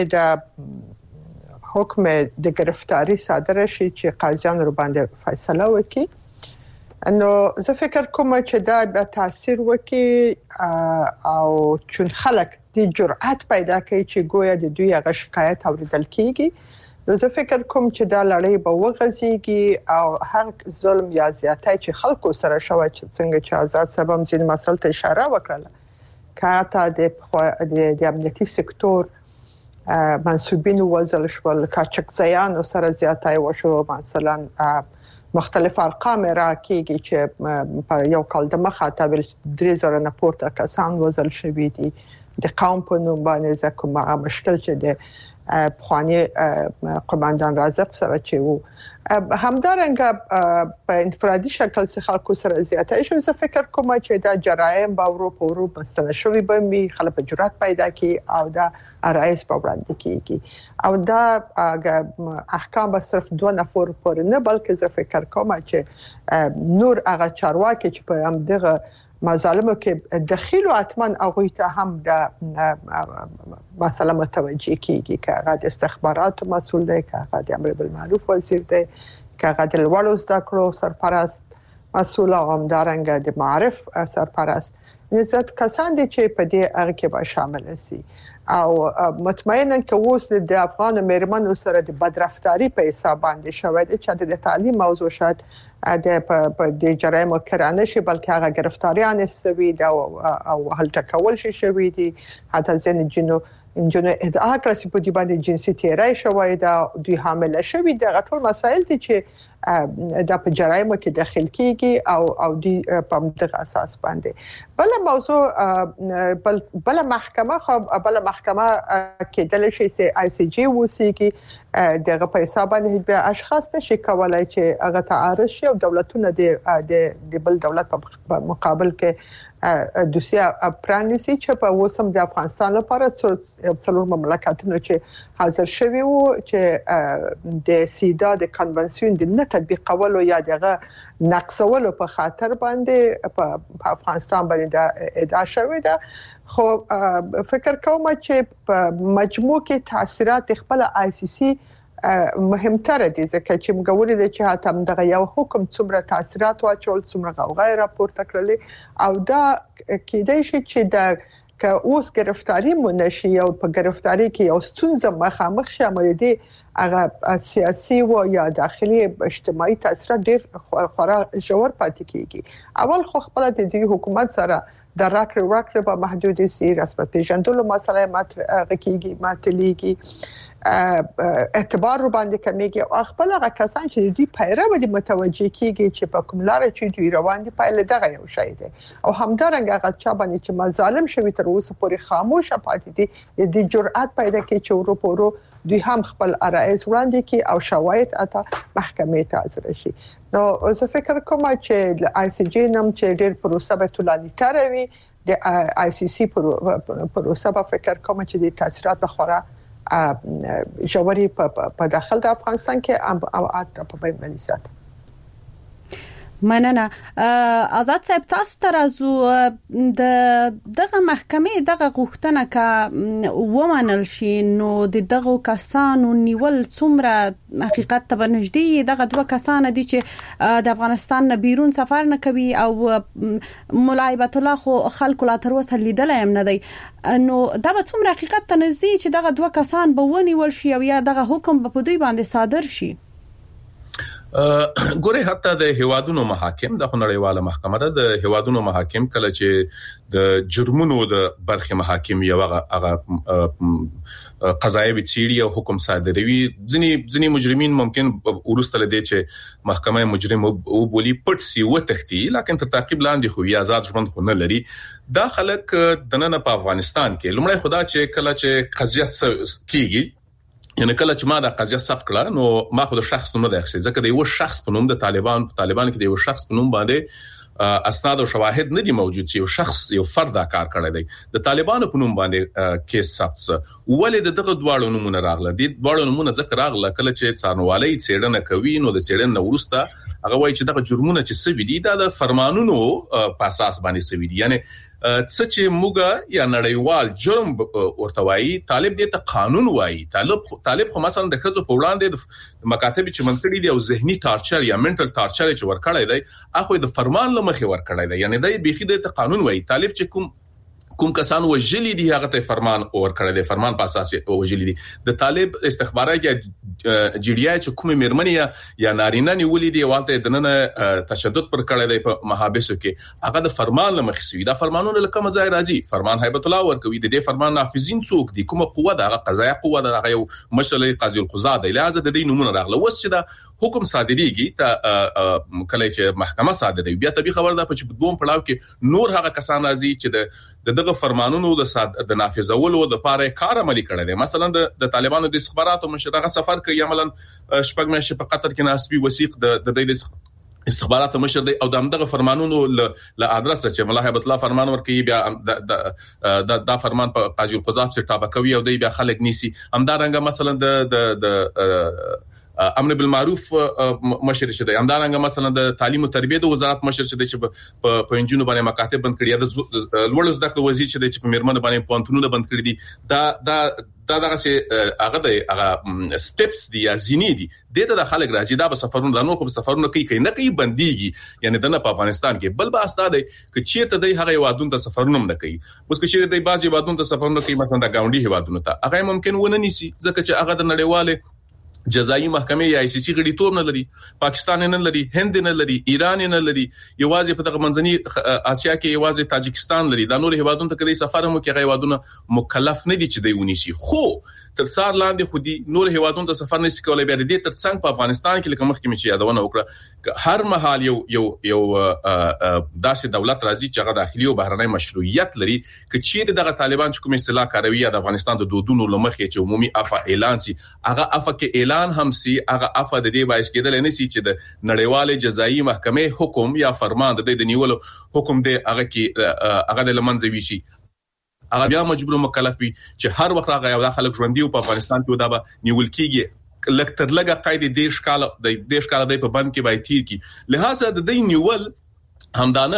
د حکم د گرفتاری صادره شي چې قاضیان رو باندې فیصله وکړي نو زه فکر کوم چې دا به تاثیر وکړي او چون خلک د جرأت پیدا کوي چې گویا د دوی هغه شکایت اوریدل کیږي نو زه فکر کوم چې دا لړۍ به وغځيږي او هر ظلم یا زیاتۍ چې خلکو سره شوی چې څنګه چې آزاد سبم ځین مسل ته اشاره وکړه کاته د د امنیتي سکتور منسوبین وزل شول کاچکزیان سره زیاتۍ وشو مثلا مختلف ارقام راکېږي چې په یو کال د مخه تابل درې زره نه پورته کسان وزل شوي دي د قوم په نوم باندې ځکه مشکل چې د پخوانی قوماندان رازق سره چې وو همدارنګه په انفرادي شکل څخه خلکو سره زیاتای شو زه فکر کوم چې دا جرایم به ورو په ورو مستند شوی به می خلک جرأت پیدا کی او دا رئیس په وړاندې کیږي او دا احکام به صرف دوه نفر پورې نه بلکې زه فکر کوم چې نور هغه چارواکي چې په هم دغه مظالمو کې دخیل او اتمن هغه ته هم د مسله متوجه کیږي چې هغه د استخباراتو مسول دی چې هغه د امر بالمعروف وزیر دی چې هغه د لوړو زده کړو سرپرست مسول او همدارنګه د معرف سرپرست نزد کسان دي چې په دې هغه کې به شامل شي او مطمئنا چې اوس د افغان میرمنو سره د بدرفتاری په حساب باندې شوی دی چې د تعلیم موضوع شاد د په د جرایم کرانه شي بلکې هغه گرفتاریان سوي دا او هل تکول شي شوی دي حتی ځین جنو انجنونو ادعا کړی چې په دې باندې جنسي تیرای شوی دا دوی حامله شوی دا ټول مسایل دي چې د په جرایمو کې داخل کیږي او او د په دغه اساس باندې بل موضوع بل بل محکمه خو بل محکمه کې د لشي سي آی سی جی وسیږي دغه په حساب باندې به اشخاص نشي کولای چې هغه تعارض شي او دولتونه د بل دولت په مقابل کې دوسیه پرانیسي چې په وسم د افغانستان لپاره څلور مملکتونو چې حاضر شوي وو چې د سیدا د کنونسیون د نه تطبیقولو یا دغه نقصولو په خاطر باندې په افغانستان باندې ادعا شوې ده خو فکر کوم چې په مجموع کې تاثیرات خپل آی سی سی مهمتره دي ځکه چې موږ ولې چې هاتم دغه یو حکم څومره تاثیرات واچول څومره غوغا راپورته کړلې او دا کېدای شي چې د که اوس گرفتاری مونشي او په گرفتاری کې یو ستونزه مخامخ شامل دي هغه سیاسي و یا داخلي اجتماعي تاثیرات ډېر خورا ژور پاتې کیږي. اول خو خپل د دې حکومت سره د راکړې ورکړې په محدودي سي رسمي پیژندلو مسله ماته کیږي ماتلېږي اعتبار رو باندې کمیږي او خپل هغه کسان چې دوی پیرو دي متوجي کیږي چې په کوم لار چې دوی روان دي پایله دغه یو شی دی او همدارنګه هغه چا باندې چې مظالم شوی تر اوسه پورې خاموش پاتې دي د جرأت پیدا کوي چې ورو پورو دوی هم خپل ارائز وړاندې کوي او شواهد اته محکمې ته حاضر شي. نو زه فکر کوم چې د آی سی جی نم چې ډېر پروسه به طولاني تر وي د آی سی سی پروسه په فکر کوم چې د تاثیرات خورا جوړي په داخل د افغانستان کې او اته په بین سات. مننه. آزاد صاحب تاسو ته راځو د دغه محکمې دغه غوښتنه کا ومنل شي نو د دغه کسانو نیول څومره حقیقت ته نږدې دغه دوه کسان دي چې د افغانستان نه بیرون سفر نه کوي او ملایبت الله خو خلکو لا تر اوسه لیدل هم نه دی نو دا به څومره حقیقت ته نږدې چې دغه دوه کسان به ونیول شي او یا دغه حکم به په دوی باندې صادر شي. ګوره حتی د هوادونو محاکم د خنړیواله محکمه ده د هوادونو محاکم کله چې د جرمونو د برخه محاکم یو هغه قضایي وچیړي او حکم صادروي ځنی ځنی مجرمین ممکن ورسته لدی چې محکمه مجرم او بولی پټ سی و تختی لکه تر تعقیب لاندې خو یا آزاد ژوند خو نه لري. دا خلک دننه په افغانستان کې لومړی خدا چې کله چې قضیه کیږي یعنی کله چې ما د قضیه ثبت کړه نو ما خو د شخص نوم نه دی ځکه د یو شخص په نوم د طالبان په طالبان کې د یو شخص په نوم باندې اسناد او شواهد نه دي موجود چې یو شخص یو فرد دا کار کړی دی. د طالبانو په نوم باندې کیس ثبت ولې د دغه دواړو نومونه راغله دي دواړو نومونه ذکر راغله کله چې څارنوالي څېړنه کوي نو د څېړنې وروسته هغه وایي چې دغه جرمونه چې سوي دي دا د فرمانونو په اساس باندې سوي دي یعنی څه چې موږ یا نړیوال جرم ورتوي طالب دې ته قانون وایي طالب طالب خو مثلا د خزو په وړاندې د مکاتب چې منکړي دي او ذهني ټارچر یا منټل ټارچر چې ورکړی دی اخو د فرمان لمخې ورکړی دی یعنی د بيخي د قانون وایي طالب چې کوم کوم کسان وجلی دي هغه ته فرمان ورکړی دی فرمان په اساس وجلی دي د طالب استخبارات یا جی ډی آی چې کومه مرمنیا یا نارینه نیولې دي والته دنه تشدد پر کړی دی په محابسو کې هغه د فرمان لمخې سوي دا فرمانونه لکه مزای راځي فرمان هیبت الله ورکوي د دې فرمان نافذین څوک دي کومه قوه د قضایي قوه د هغه یو مشل قاضي القضات دی لازم د دې نمونه راغله وس چې دا حکم صادریږي ته کله چې محکمه صادروي بیا طبي خبر ده چې په دوم پړاو کې نور هغه کسان راځي چې د دغه فرمانونو د د نافذولو د پاره کار عملي کړی دی مثلا د طالبانو د استخباراتو مشرغه سفر کوي عملاً شپږ میاشتې په قطر کې ناسبي وثیق د د استخباراتو مشر دی او دغه فرمانونو ل ادرس چې ملا هیبت الله فرمان ورکوي بیا د د فرمان په قاضي القضات چې تابع کوي او دی بیا خلک نیسی همدارنګه مثلا د د امر بالمعروف مشر شه دی همدارنګه مثلا د تعلیم او تربیه د وزارت مشر شه دی چې په انجونو باندې مکاتب بند کړی د لوړ زده کړو وزیر شه دی چې په مرمنه باندې پونتونونه بند کړی دي دا دا دا دغه سي هغه د هغه سټپس دي یا زینې دي دته د خلک راځي دا په سفرونو د نو خو سفرونو کوي کوي نه کوي بنديږي یعنی دنه په افغانستان کې بل با استاد کې چیرته د هغه وادون ته سفرونو نه کوي اوس کې چیرته د بازي وادون ته سفرونو کوي مثلا د گاونډي هوادونو ته هغه ممکن ونه نیسي ځکه چې هغه د نړیواله جزایي محکمې یا آی سی سی غړي تور نه لري پاکستان نه لري هند نه لري ایران نه لري یوازې په دغه منځني اسیا کې یوازې تاجکستان لري دا نور هیوادونو ته کدي سفر هم کې غوادونه مکلف نه دي چې دی ونیسي خو تر سار لاندې خودي نور هیوادونو ته سفر نشي کولای بیا د دې تر څنګ په افغانستان کې لکه مخکې چې یادونه وکړه هر مهال یو یو یو داسې دولت راځي چې هغه داخلي او بهرنۍ مشروعیت لري چې چیرې دغه طالبان چې کوم اصطلاح کاروي د افغانستان د دودونو لمخې چې عمومي عفو اعلان سي هغه عفو کې اعلان هم سي هغه عفو د دې باعث کېدل نه سي چې د نړیواله جزایي محکمې حکم یا فرمان د دې نیولو حکم دی هغه کې هغه د لمنځه ویشي هغه بیا مجبور مکلف وي چې هر وخت هغه یو خلک ژوندۍ په افغانستان کې ودا به نیول کیږي لکتر لګه قاعده دیش کال د دیش کال د په بند کې بای تیر کی لہذا د دې نیول همدانن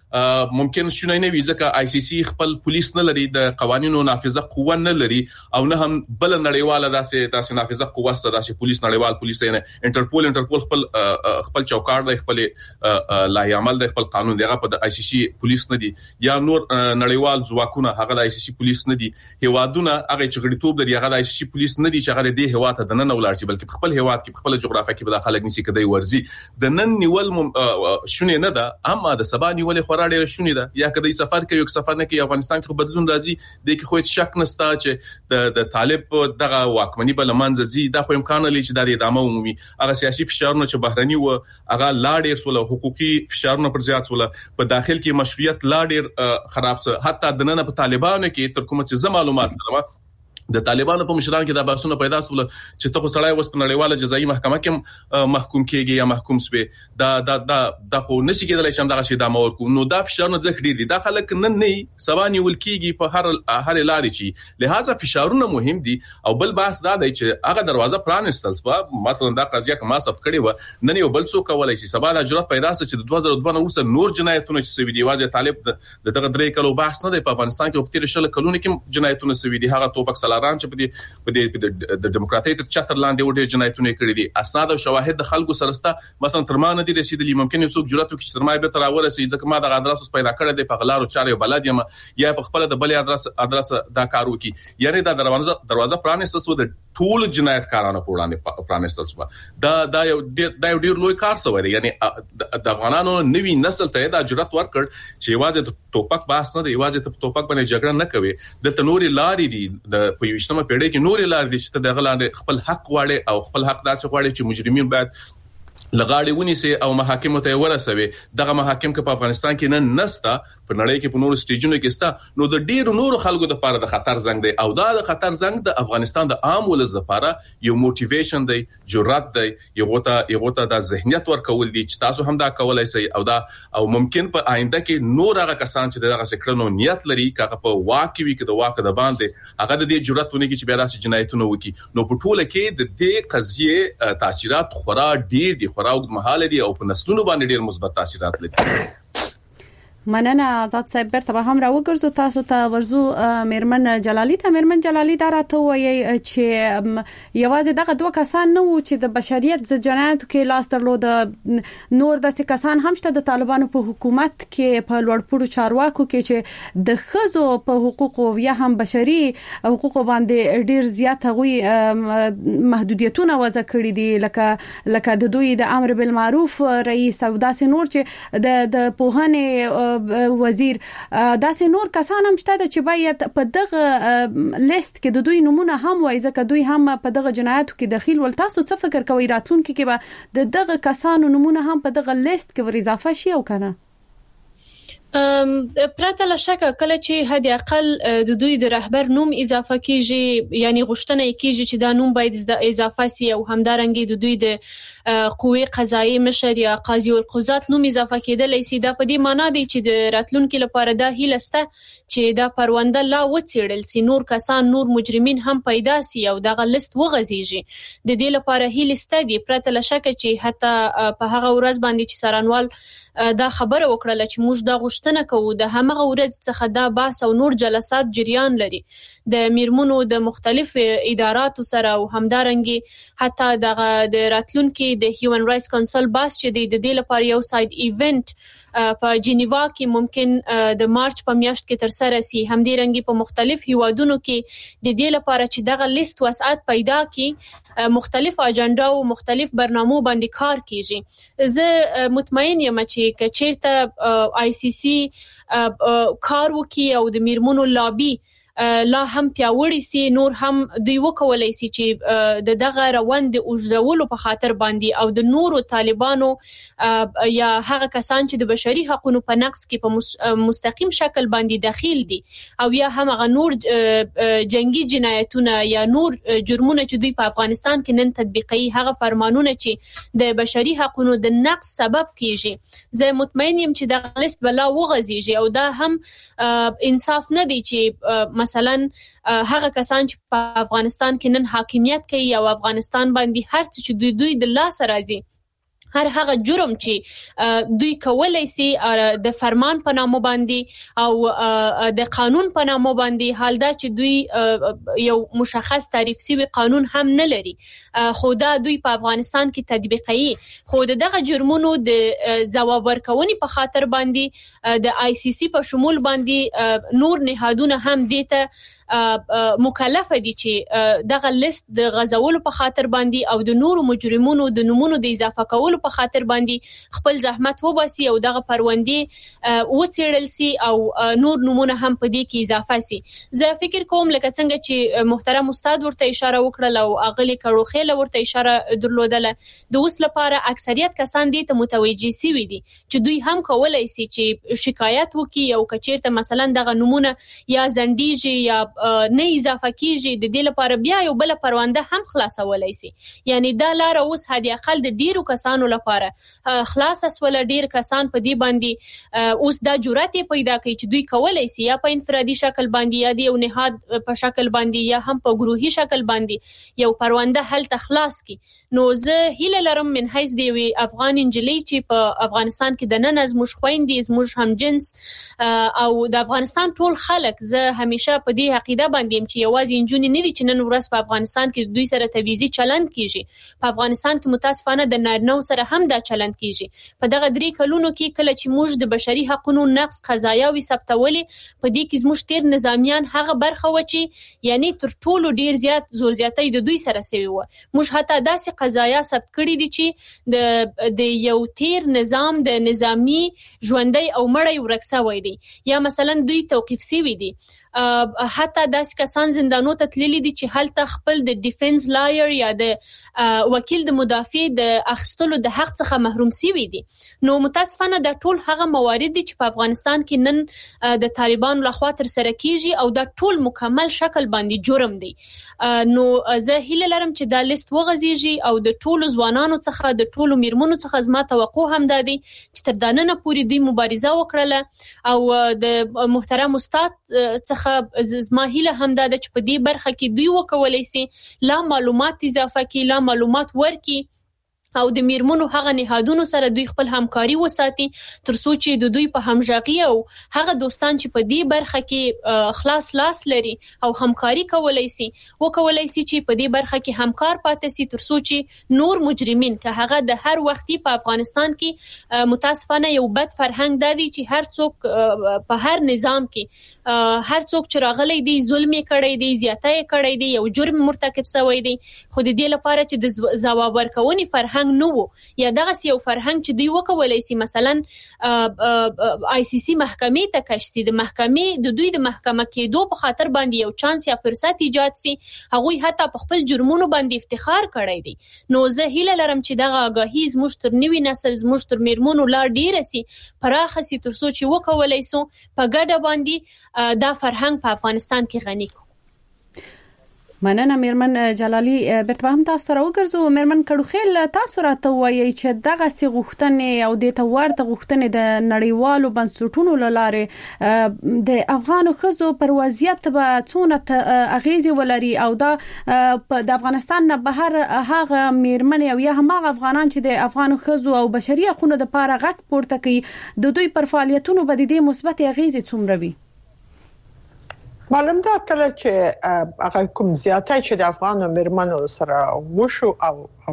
ممکن شونه نه وي ځکه آی سی سی خپل پولیس نه لري د قوانینو نافذه قوه نه لري او نه هم بل نړیواله داسې داسې نافذه قوه ست داسې پولیس نړیوال پولیس نه انټرپول انټرپول خپل خپل چوکاټ دی خپل لایحه عمل دی خپل قانون دی هغه په آی سی سی پولیس نه دي یا نور نړیوال ځواکونه هغه د آی سی سی پولیس نه دي هوادونه هغه چې غړیتوب لري هغه د آی سی سی پولیس نه دي چې هغه د هوا ته د نن ولاړ شي بلکې خپل هوا کې خپل جغرافیه کې به خلک نشي کېدای ورزي د نن نیول شونه نه ده اما د سبا نیول خورا ډېر شونه ده یا کدی سفر کوي یو سفر نه کوي افغانستان کې بدلون راځي د کې خو شک نشته چې د د طالب دغه واکمنۍ بل منځ زی دا خو امکان لري چې د ادامه عمومي هغه سیاسي فشارونه چې بهرني و هغه لا ډېر سول حقوقي فشارونه پر زیات سول په داخل کې مشروعیت لا ډېر خراب سه حتی د نن په طالبانو کې تر کومه چې معلومات لرم د طالبانو په مشران کې د بحثونه پیدا سول چې ته خو سړی وس په نړیواله جزایي محکمه کې محکوم کیږي یا محکوم سوي دا دا دا د خو نشي کېدلی چې دغه شی د امور کو نو دا فشارونه ځکه ډیر دي دا خلک نن نه سبا نیول کیږي په هر هر لارې چې لہذا فشارونه مهم دي او بل بحث دا دی چې هغه دروازه پرانستل سبا مثلا دا قضیه کما ثبت کړي و نن یو بل څوک کولای شي سبا د جرأت پیدا سي چې د دوه زره دوه نه ورسره نور جنایتونه چې سوي دي واځي طالب د دغه درې کلو بحث نه دی په افغانستان کې په تیر شل کلونو کې جنایتونه سوي دي هغه توپک سلاران چې په دې په دې د دیموکراتیک تر چتر لاندې وړي جنایتونه کړې دي اسناد او شواهد د خلکو سره ستا مثلا ترمانه دي رسیدلی ممکن یو څوک جرأت وکړي سرمایه به تر اورسي ځکه ما د ادرس پیدا کړی دی په غلارو چارې بلد یم یا په خپل د بل ادرس ادرس دا کار وکي یعنی دا دروازه دروازه پرانیسته سو د ټول جنایتکارانو په وړاندې پرانیسته سو دا دا یو دا یو ډیر لوی کار سوی یعنی د افغانانو نوی نسل ته دا جرأت ورکړ چې یوازې توپک بحث نه دی یوازې ته توپک باندې جګړه نه کوي د تنوري لارې دي د په یوشتمه پیړۍ کې نور لار دي چې ته دغه لاندې خپل حق غواړي او خپل حق داسې غواړي چې مجرمین باید لغاړي ونیسي او محاکم ته ورسوي دغه محاکم کې په افغانستان کې نه نستا په نړۍ کې په نورو سټیجونو کې ستا نو د ډیرو نورو خلکو د لپاره د خطر زنګ دی او دا د خطر زنګ د افغانستان د عام ولس لپاره یو موټیویشن دی جرأت دی یو ته یو ته د ذهنیت ورکول دي چې تاسو هم دا کولای شئ او دا او ممکن په آینده کې نور هغه کسان چې دغه سکرنو نیت لري کاغه په واقع وي کې د واقع د باندې هغه د دې جرأت ونی کې چې بیا داسې جنایتونه وکي نو په ټوله کې د دې قضیه تاثیرات خورا ډیر دي خورا اوږد مهاله دي او په نسلونو باندې ډیر مثبت تاثیرات لري مننه آزاد صاحب برته به هم راوګرځو تاسو ته ورزو میرمن جلالی ته میرمن جلالی دا راته وایي چې یوازې دغه دوه کسان نه وو چې د بشریت ز جنایت کې لاس درلود نور د کسان هم شته د طالبانو په حکومت کې په لوړپوړو چارواکو کې چې د خزو په حقوقو یا هم بشري حقوقو باندې ډیر زیات غوي محدودیتونه وضع کړی دي لکه لکه د دوی د امر بالمعروف رئیس او داسې نور چې د د پوهنې وزیر داسې نور کسان هم شته چې باید په دغه لیست کې د دوی نمونه هم وایي ځکه دوی هم په دغه جنایاتو کې دخیل ول تاسو څه فکر کوئ راتلونکي کې به د دغه کسانو نمونه هم په دغه لیست کې ور اضافه شي او کنه ام پرته له شک کله چې حد اقل د دوی د رهبر نوم اضافه کیږي یعنی غوښتنه کیږي چې دا نوم باید اضافه سي او همدارنګه د دوی د قوی قضایي مشر یا قاضي القضات نوم اضافه کېدلی سي دا په دې معنی دی چې د راتلونکو لپاره دا هیله سته چې دا پرونده لا وڅېړل سي نور کسان نور مجرمین هم پیدا سي او دغه لیست وغځيږي د دې لپاره هیله سته دی پرته له شک چې حتی په هغه ورځ باندې چې سرانوال دا خبره وکړه چې موږ دا غوښتنه کوو د همغه ورځ څخه دا بحث او نور جلسات جریان لري د میرمنو د مختلف اداراتو سره او همدارنګي حتی د د راتلونکو د هیومن رائټس کونسل باس چې د دې لپاره یو ساید ایونت په جنیوا کې ممکن د مارچ په میاشت کې تر سره سي همدارنګي په مختلف هیوادونو کې د دې لپاره چې دغه لیست وسعت پیدا کړي مختلف اجنډا او مختلف برنامو باندې کار کیږي زه مطمئن یم چې کچېرته آی سی سی کار وکي او د میرمنو لابي لا هم پیاوړی سي نور هم دوی وکولای سي چې د دغه روند اوجدولو په خاطر باندې او د نورو طالبانو یا هغه کسان چې د بشري حقوقو په نقض کې په مستقیم شکل باندې داخل دي او یا هم هغه نور جنگي جنایتونه یا نور جرمونه چې دوی په افغانستان کې نن تطبیقي هغه فرمانونه چې د بشري حقوقو د نقض سبب کیږي زه مطمئن یم چې د لیست بلا وغځيږي او دا هم انصاف نه دی چې مثلا هغه کسان چې په افغانستان کې نن حاکمیت کوي او افغانستان باندې هر څه چې دوی دوی د لاس راځي هر هغه جرم چې دوی کولای شي د فرمان په نامه باندې او د قانون په نامه باندې، حال دا چې دوی یو مشخص تعریف شوی قانون هم نه لري، خو دا دوی په افغانستان کې تطبیقوي. خو دغه جرمونو د ځواب ورکونې په خاطر باندې د آی سی سی په شمول باندې نور نهادونه هم دیته مکلف دي چې دغه لیست د غزولو په خاطر باندې او د نورو مجرمونو د نمونو د اضافه کولو په خاطر باندې خپل زحمت وباسي او دغه پروندې وڅېړل سي او نور نمونه هم په دې کې اضافه سي. زه فکر کوم لکه څنګه چې محترم استاد ورته اشاره وکړه او اغلی کړوخېله ورته اشاره درلودله، د اوس لپاره اکثریت کسان دې ته متوجي سي وي دي چې دوی هم کولای سي چې شکایت وکړي او کچیرته مثلا دغه نمونه یا زندیږي یا نه اضافه کیږي، د دې لپاره بیا یو بل پرونده هم خلاصولای سي. یعنی دا لار اوس هدي اقل د ډیرو کسانو لپاره خلاص اسول. ډیر کسان په دې باندې اوس دا جرأت پیدا کوي چې دوی کولای سي یا په انفرادي شکل باندې یا د یو نهاد په شکل باندې یا هم په ګروهي شکل باندې یو پرونده حل تخلاص کی. نو زه هیله لرم من حیث دی وی افغان انجلی چې په افغانستان کې د نن از مش خويندې زموږ هم جنس او د افغانستان ټول خلک، زه همیشه په دې عقیده باندې چې یوازې انجونی نه دي چې نن ورځ په افغانستان کې دوی سره تبعیضي چلند کیږي. په افغانستان کې متاسفانه د نارینه سره هم دا چلند کیږي. په دغه درې کلونو کې کله چې موږ د بشري حقوقو نقض قضایاوي ثبتولې، په دې کې زموږ تیر نظامیان هغه برخه و چې یعنی تر ټولو ډیر زیات زور زیاتۍ د دوی سره سوي و. موږ حتی داسې قضایا ثبت کړې دي چې د د یو تیر نظام د نظامی ژوندۍ او مړی ورکسه وای دي یا مثلا دوی توقيف سوي دي. حتی داسې کسان زندانو ته تللي دي چې هلته خپل د ډیفنس لایر یا د وکیل د مدافع د اخستلو د حق څخه محروم سي دي. نو متاسفانه دا ټول هغه موارد دي چې په افغانستان کې نن د طالبانو لخوا تر سره کیږي او دا ټول مکمل شکل باندې جرم دی. نو زه هیله لرم چې دا لیست وغځيږي او د ټولو ځوانانو څخه د ټولو میرمنو څخه زما توقع هم ده دي چې تر دانه پورې دوی مبارزه وکړله او د محترم استاد څخه زما هیله هم ده چې په دې برخه کې دوی وکولای سي لا معلومات اضافه کړي، لا معلومات ورکړي او د میرمنو هغه نهادونو سره دوی خپل همکاري وساتي تر څو چې د دوی په همغږي او هغه دوستان چې په دې برخه کې خلاص لاس لري او همکاري کولای سي وکولای سي چې په دې برخه کې همکار پاتې سي تر څو چې نور مجرمین که هغه د هر وختي په افغانستان کې متاسفانه یو بد فرهنګ دی چې هر څوک په هر نظام کې هر څوک چې راغلی دی ظلم کړی دی، زیاتۍ کړی دی، یو جرم مرتکب شوی دی، خو د دې لپاره چې د ځواب ورکونې فرهنګ نو یا دغه یو فرهنګ چې دوی وکولای سي مثلا آی سی سی محکمې ته کش سي، د محکمې د دوی د محکمه کېدو په خاطر باندې یو چانس یا فرصت ایجاد سي، هغوی حتی په خپل جرمونو باندې افتخار کړی دی. نو زه هیله لرم چې دغه آگاهي زموږ تر نوي نسل زموږ تر میرمنو لا ډیره سي، پراخه سي تر څو چې وکولای سو په ګډه باندې دا فرهنګ په افغانستان کې غني کو. مننه میرمن جلالي. برته هم تاسو را وګرځو میرمن کډوخیل، تاسو راته وایي چې دغه سي غوښتنې او د تورته غوښتنې د نړیوالو بنسټونو لاره د افغان خزو پر وضعیت به څونه اغیزه ولري او دا د افغانستان نه بهر هغه میرمن او یا هم هغه افغانان چې د افغان خزو او بشري حقوقو د لپاره غټ پورته کوي د دوی پر فعالیتونو به د مثبت اغیزه څومره وي؟ معلوم ده کله چې هغه کوم زیاتې چې د افغان میرمنو سره وشو او او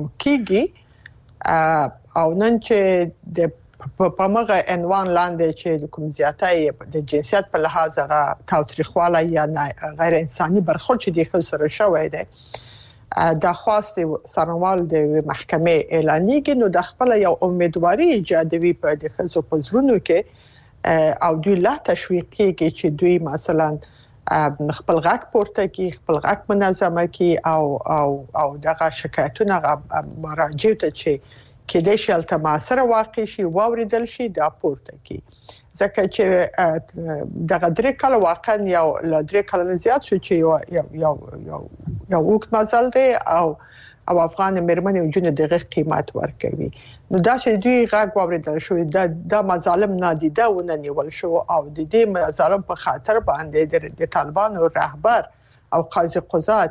کیږي او نن چې د په مغه عنوان لاندې چې کوم زیاتې د جنسیت په لحاظ هغه تاوتریخواله یا غیر انساني برخورد چې د خپل سره شوی دی د خواست سرنوال د محکمې اعلانېږي، نو د خپل یو امیدواري ایجادوي په د خزو په زړونو کې او دوی لا تشویق کیږي چې دوی مثلا خپل غږ پورته کی، خپل غږ منظمه کی او او او دغه شکایتونه مراجع ته چې کله شي التماسره واقع شي واوریدل شي دا پورته کی. ځکه چې دغه درې کله واقعا یو ل درې کله زیات شو چې یو یو یو یو وخت مازال دی او او افغان میرمنې او جن دغه قیمت ورکوي. نو دا چې دوی غږ واوریدل شو دا د مظالم نادیده ونه نیول شو او د دې مظالم په خاطر باندې د طالبانو رهبر او قاضي قضات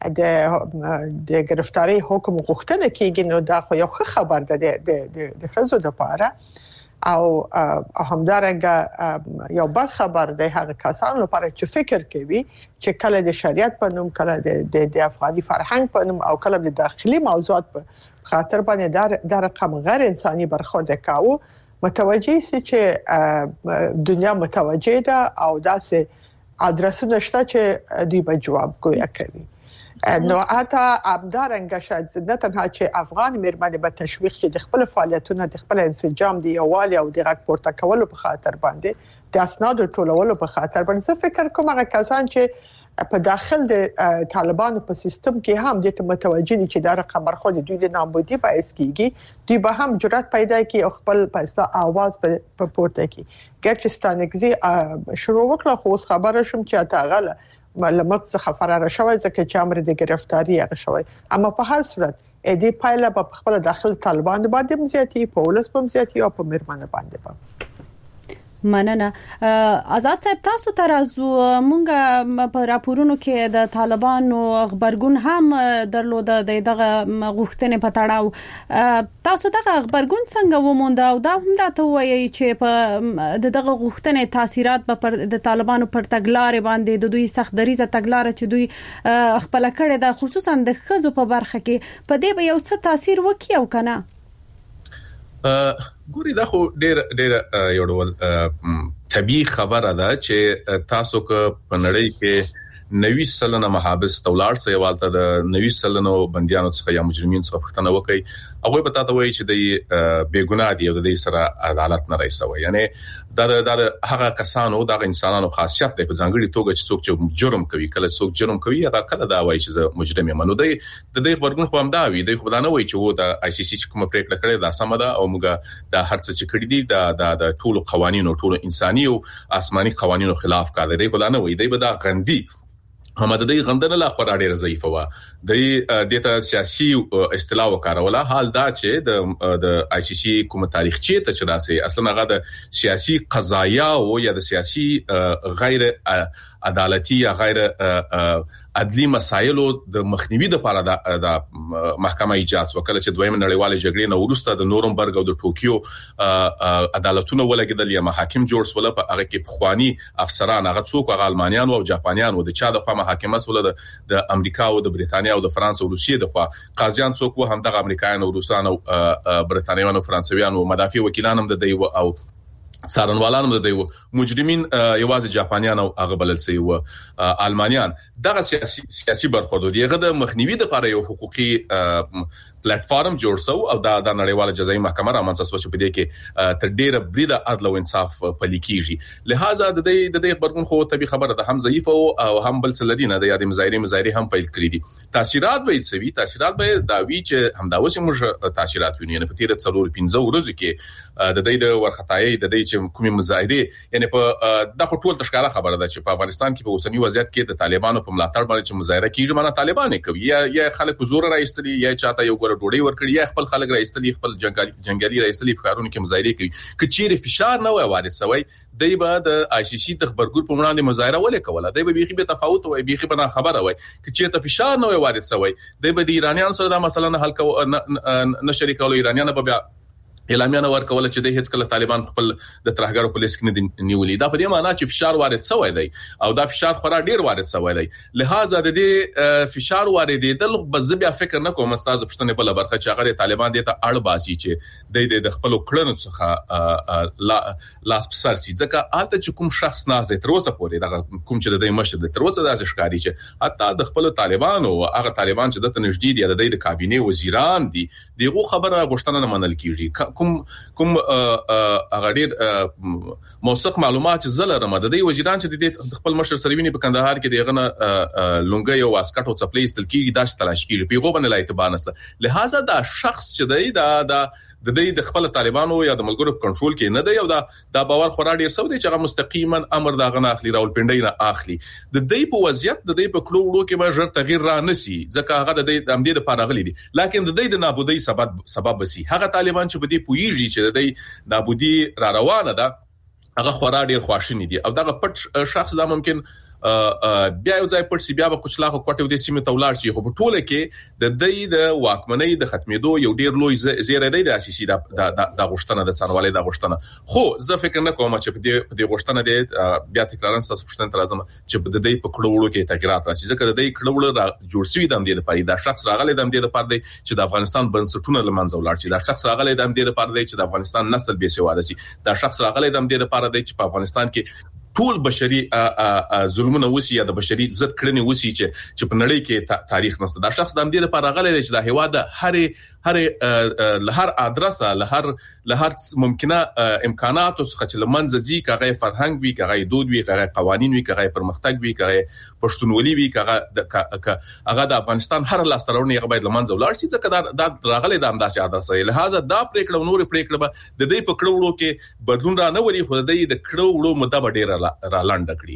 د د گرفتاری حکم غوښتنه کیږي نو دا خو یو خبر ده د د د خزو د پاره او همدارنګه یو بل خبر ده هغه کسانو لپاره چې فکر کوي چې کله د شریعت په نوم کله د د افغاني فرهنګ په نوم او کله د داخلي موضوعات په خاطر باندې دا د رقم غیر انساني برخورد کاوه متوجي سي چې دنیا متوجي ده او داسې ادرسونه شته چې دوی به جواب کوي کوي نو اته ابدارنګ شاید نه تنها چې افغان مېرمنې به تشویق چې د خپل فعالیتونو د خپل انسجام دی یوالي او د غږ پورته کولو په خاطر باندې د اسناد ټولولو په خاطر باندې زه فکر کوم هغه کسان چې په داخل د طالبانو په سیستم کې هم د متوجي دي چې دا رقم برخورد دوی د نابودي باعث کیږي دوی به هم جرأت پیدا کوي او خپل په اواز په پورته کوي ګرچې ستانګزي شروع وکړه خو خبره شوم چې اته غله معلومات څخه فرار شوی ځکه چې امر د گرفتاری هغه شوی اما په هر صورت اې دې پایله په خپل داخل طالبان باندې مزياتي په ولس په مزياتي او په مېرمنه باندې په مننه آزاد صاحب تاسو ترازو مونږه په راپورونو کې د طالبانو خبرګون هم درلود د دغه غوښتنې په تړاو تاسو دغه خبرګون څنګه وموند او دا هم راته وایي چې په دغه غوښتنې تاثیرات په د طالبانو پر تګلارې باندې د دوی سخت دریزه تګلارې چې دوی خپل کړي د خصوصا د خزو په برخه کې په دې به یو څه تاثیر وکړي او کنه ګوري دا خو ډېر ډېر یو ډول طبيعي خبره ده چې تاسو که په نړۍ کې نوي سلنه محابس تولار سه یوالته د نوي سلنه بنديانو څخه یا مجرمین څخه پښتنه وکي هغه به تاسو وایي چې د بیګناه دي او د دې سره عدالت نه راځي یعنی دا د هغه کسانو د انسانانو خاصیت دی په ځانګړي توګه چې څوک چې جرم کوي کله څوک جرم کوي هغه کله دا وایي چې مجرم یم نو دی د دې خبرګون خو هم دا وي دی خو دا نه وایي چې و د آی سی سی چې کوم پریکړه کړې دا سم ده او موږ دا هر څه چې کړی دي د ټولو قوانینو ټولو انساني او آسماني قوانینو خلاف کار دی خو دا نه وایي دی به دا غندي هم د دې غندنه لا خورا ډیره ضعیفه و د دته سیاسي اصطلاح وکړوله حال دا چې د د آی سی سی کوم تاریخچه ته چې راسي اصلا هغه د سیاسي قضایا او یا د سیاسي غیر عدالتي یا غیر عدلی مسایلو د مخنیوي د لپاره د محکمه ایجاد وکړه چې دویم نړیواله جګړې نو ورسته د نورمبرګ او د ټوکیو عدالتونو ولګیدل یا محاکم جوړ سول په هغه کې پخوانی افسران هغه څوک هغه المانیان او جاپانیان او د چا د محاکمه سول د امریکا او د برېټانیا او د فرانس او روسیې د خوا قاضیان څوک هم د امریکایانو او روسانو برېټانیانو او فرانسویانو مدافع وکیلان هم د دی او څارنوالان هم د دی مجرمین یوازې جاپانیان او هغه بلل سي او المانیان دغه سیاسي سیاسي برخورد دی هغه د مخنیوي د لپاره یو حقوقي پلیټ فارم جوړ سو او دا د نړیواله جزایي محکمه را منځ سوچ په دې کې تر ډیره بریده عدل او انصاف پلي کیږي لہذا د دې د دې خبرګون خو طبي خبره ده هم ضعیف او هم بل سلدینه د یاد مظاهره مظاهره هم پیل کړی دي تاثیرات به سوي تاثیرات به دا وی چې هم دا وسه موږ تاثیرات ویني نه په تیر څلور پنځه ورځې کې د دې د ورختای د دې چې کومي مظاهره یعنی په د ټول تشکاله خبره ده چې په افغانستان کې په اوسنی وضعیت کې د طالبانو په ملاتړ باندې چې مظاهره کیږي معنی طالبان کوي یا یا خلک زور راایستلي یا چاته یو ډوډۍ ورکړي یا خپل خلک راایستلي خپل جنگالي جنگالي راایستلي په کارونو کې مظاهره کوي کچېره فشار نه وای وارد شوی دای به د آی سی سی د خبرګون په وړاندې مظاهره ولې کوله دای به بيخي به تفاوت وای بيخي به خبره وای کچېره فشار نه وای وارد شوی دای به د ایرانیان سره دا مسله نه حل کو نه شریکولو ایرانیان به اعلامیه ورکول چې د هیڅ کله طالبان خپل د ترهګرو پولیس کې نه نیولې دا په دې معنی چې فشار وارد شوی دی او دا فشار خورا ډیر وارد شوی دی لہذا د دې فشار وارد دی د بزبیا فکر نه کوم استاد پښتنه په لبرخه چې هغه طالبان دې ته اړ باسي چې د خپل کړنو څخه لاس پسر سي ځکه حالت چې کوم شخص ناز تر اوسه پورې دا کوم چې د دې مشر د تر اوسه د ښکاری چې حتی د خپل طالبانو او هغه طالبان چې د نږدې دي د د کابینه وزیران دي دغه خبره غوښتنه نه منل کیږي کوم کوم هغه ډیر موثق معلومات زله رمه د دې وزیران چې د خپل مشر سروینی په کندهار کې دغه لونګي او واسکټ او څپلې استل کیږي داش تلاش کیږي پیغو باندې لا اعتبار نشته لہذا دا شخص چې دی دا د د دې د خپل طالبانو یا د ملګرو په کنټرول کې نه دی او دا د باور خورا ډیر سو دی چې هغه مستقیما امر دا غنه اخلي راول پندای نه اخلي د دې په وضعیت د دې په کلو وړو کې به ژر تغییر را نسی ځکه هغه د دې د امدې لپاره غلي دي لکه د دې د نابودۍ سبب سبب بسي هغه طالبان چې په دې پویږي چې د دې نابودي را روانه ده هغه خورا ډیر خواشنی دي او دا پټ شخص دا ممکن بیا یو ځای پټ سی بیا په قچلاغه کوټه د سیمه تولاړ شي خو په ټوله کې د دې د واکمنۍ د ختمېدو یو ډیر لوی زیری دی د اساسي د د غشتنه د څنوالې د غشتنه خو زه فکر نه کوم چې په دې غشتنه د بیا تکرارن تاسو پښتنه ترازم چې د دې په کړهوړو کې تغیرات راشي ځکه د دې کړهوړو جوړ شوی د امدې لپاره دا شخص راغلی د امدې لپاره دی چې د افغانستان بنسټونه لمنځه ولاړ شي دا شخص راغلی د امدې لپاره دی چې د افغانستان نسل به سواده شي دا شخص راغلی د امدې لپاره دی چې په افغانستان کې ټول بشري ظلمونه وسی یا د بشري ضد کړنې وسی چې چې په نړۍ کې تاریخ نشته دا شخص د امدې لپاره غلې دی چې د هوا د هر هر له هر ادرسه له هر له هر ممکنه امکانات او څخه چې لمنځه ځي کغه فرهنګ وي کغه دود وي کغه قوانين وي کغه پرمختګ وي کغه پښتونولي وي کغه هغه د افغانستان هر لاسرونه یې باید لمنځه ولاړ شي ځکه دا د راغلې د امداسي ادرسه لہذا دا پریکړه نور پریکړه د دې په کړهوړو کې بدلون را نه وري خو د دې د کړهوړو مده ډېر را لاندې کړی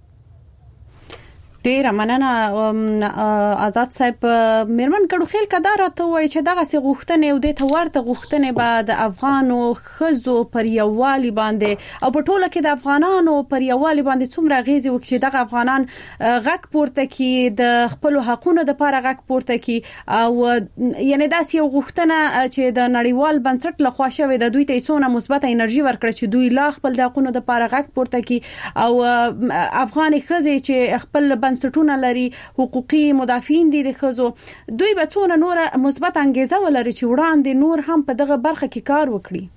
ډیر مننه آزاد صاحب میرمن کډو خیل کدار ته وای چې دغه سي غوښتنې او د تورته غوښتنې بعد افغانو خزو پر یووالي باندې او په ټوله کې د افغانانو پر یووالي باندې څومره غیزي وکړي دغه افغانان غک پورته کی د خپل حقوقو د لپاره غک پورته کی او یعنی داسې یو غوښتنه چې د نړیوال بنسټ له خوا شوی د دوی ته څونه مثبت انرژي ورکړي چې دوی لا خپل د حقوقو د لپاره غک پورته کی او افغاني خزي چې خپل سټونه لري حقوقي مدافعین دي د خزو دوی به څونه نور مثبت انګیزه ولري چې وړاندې نور هم په دغه برخه کې کار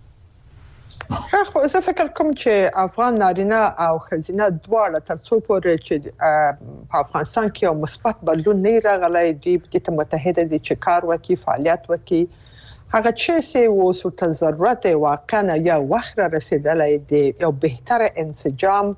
وکړي خو زه فکر کوم چې افغان نارینه او خزینه دواړه ترڅو پورې چې په افغانستان کې یو مثبت بدلون نه راغلی دی چې متحده دي چې کار وکړي فعالیت وکړي هغه چې وسو ته ضرورت واقعا یا وخت رسیدلای دی یو بهتر انسجام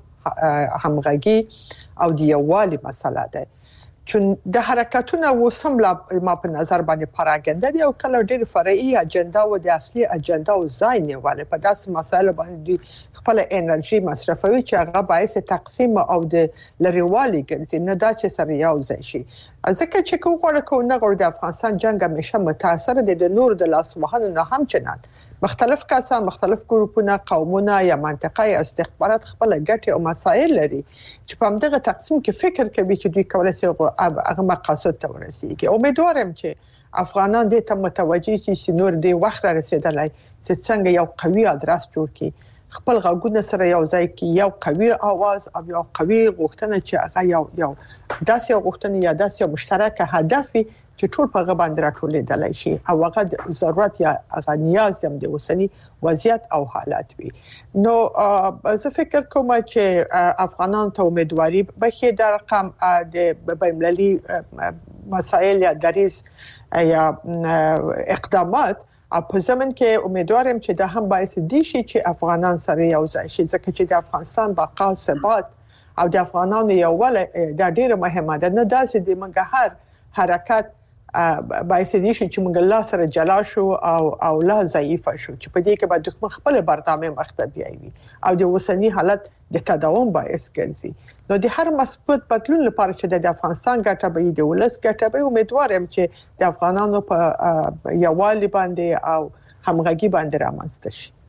همغږي او د یووالي مسله ده چون د حرکتونو وسم لا ما په نظر باندې پراګنده دی او کله ډېر فرعي اجنډا او د اصلي اجنډا او ځای نیول په داسې مسایلو باندې خپل انرژي مصرفوي چې هغه باعث تقسیم او د لریوالي ګرځي نه دا چې سره یو ځای شي ځکه چې کوم غوړ کو نه غوړ د افغانستان جنگ همیشه متاثر دي د نور د لاس وهنه نه هم چنان مختلف کسان مختلف ګروپونه قومونه یا منطقې استخبارات خپل ګټې او مسایل لري چې په همدغه تقسیم کې فکر کوي چې دوی کولای شي هغه مقاصد ته ورسیږي امیدوارم چې افغانان دې ته متوجي شي چې نور دې وخت رسیدلای چې څنګه یو قوي ادرس جوړ کړي خپل غوږونه سره یو ځای کې یو قوي आवाज او یو قوي غوښتنه چې هغه یو یو داسې غوښتنه یا داسې مشترک هدف چې ټول په غبان راټولېدلای شي او هغه ضرورت یا هغه نیاز هم د وسنی وضعیت او حالات وي نو زه فکر کوم چې افغانان ته امیدواري به د رقم د بین‌المللي مسایل یا دریس یا اقدامات په زمن کې امیدوارم چې دا هم باعث دي چې افغانان سره یو ځای شي ځکه چې د افغانستان بقا او ثبات او د افغانانو یووالی دا ډیره مهمه ده نه داسې د منګه هر حرکت باعث دي چې موږ لا سره جلا شو او او لا ضعیف شو چې په دې کې به دښمن خپل برنامه مختبي وي او د وسنی حالت د تداوم باعث ګرځي نو د هر مثبت بدلون لپاره چې د افغانستان ګټه به د ولس ګټه به امیدوارم چې د افغانانو په یووالي باندې او همغږي باندې رامنځته شي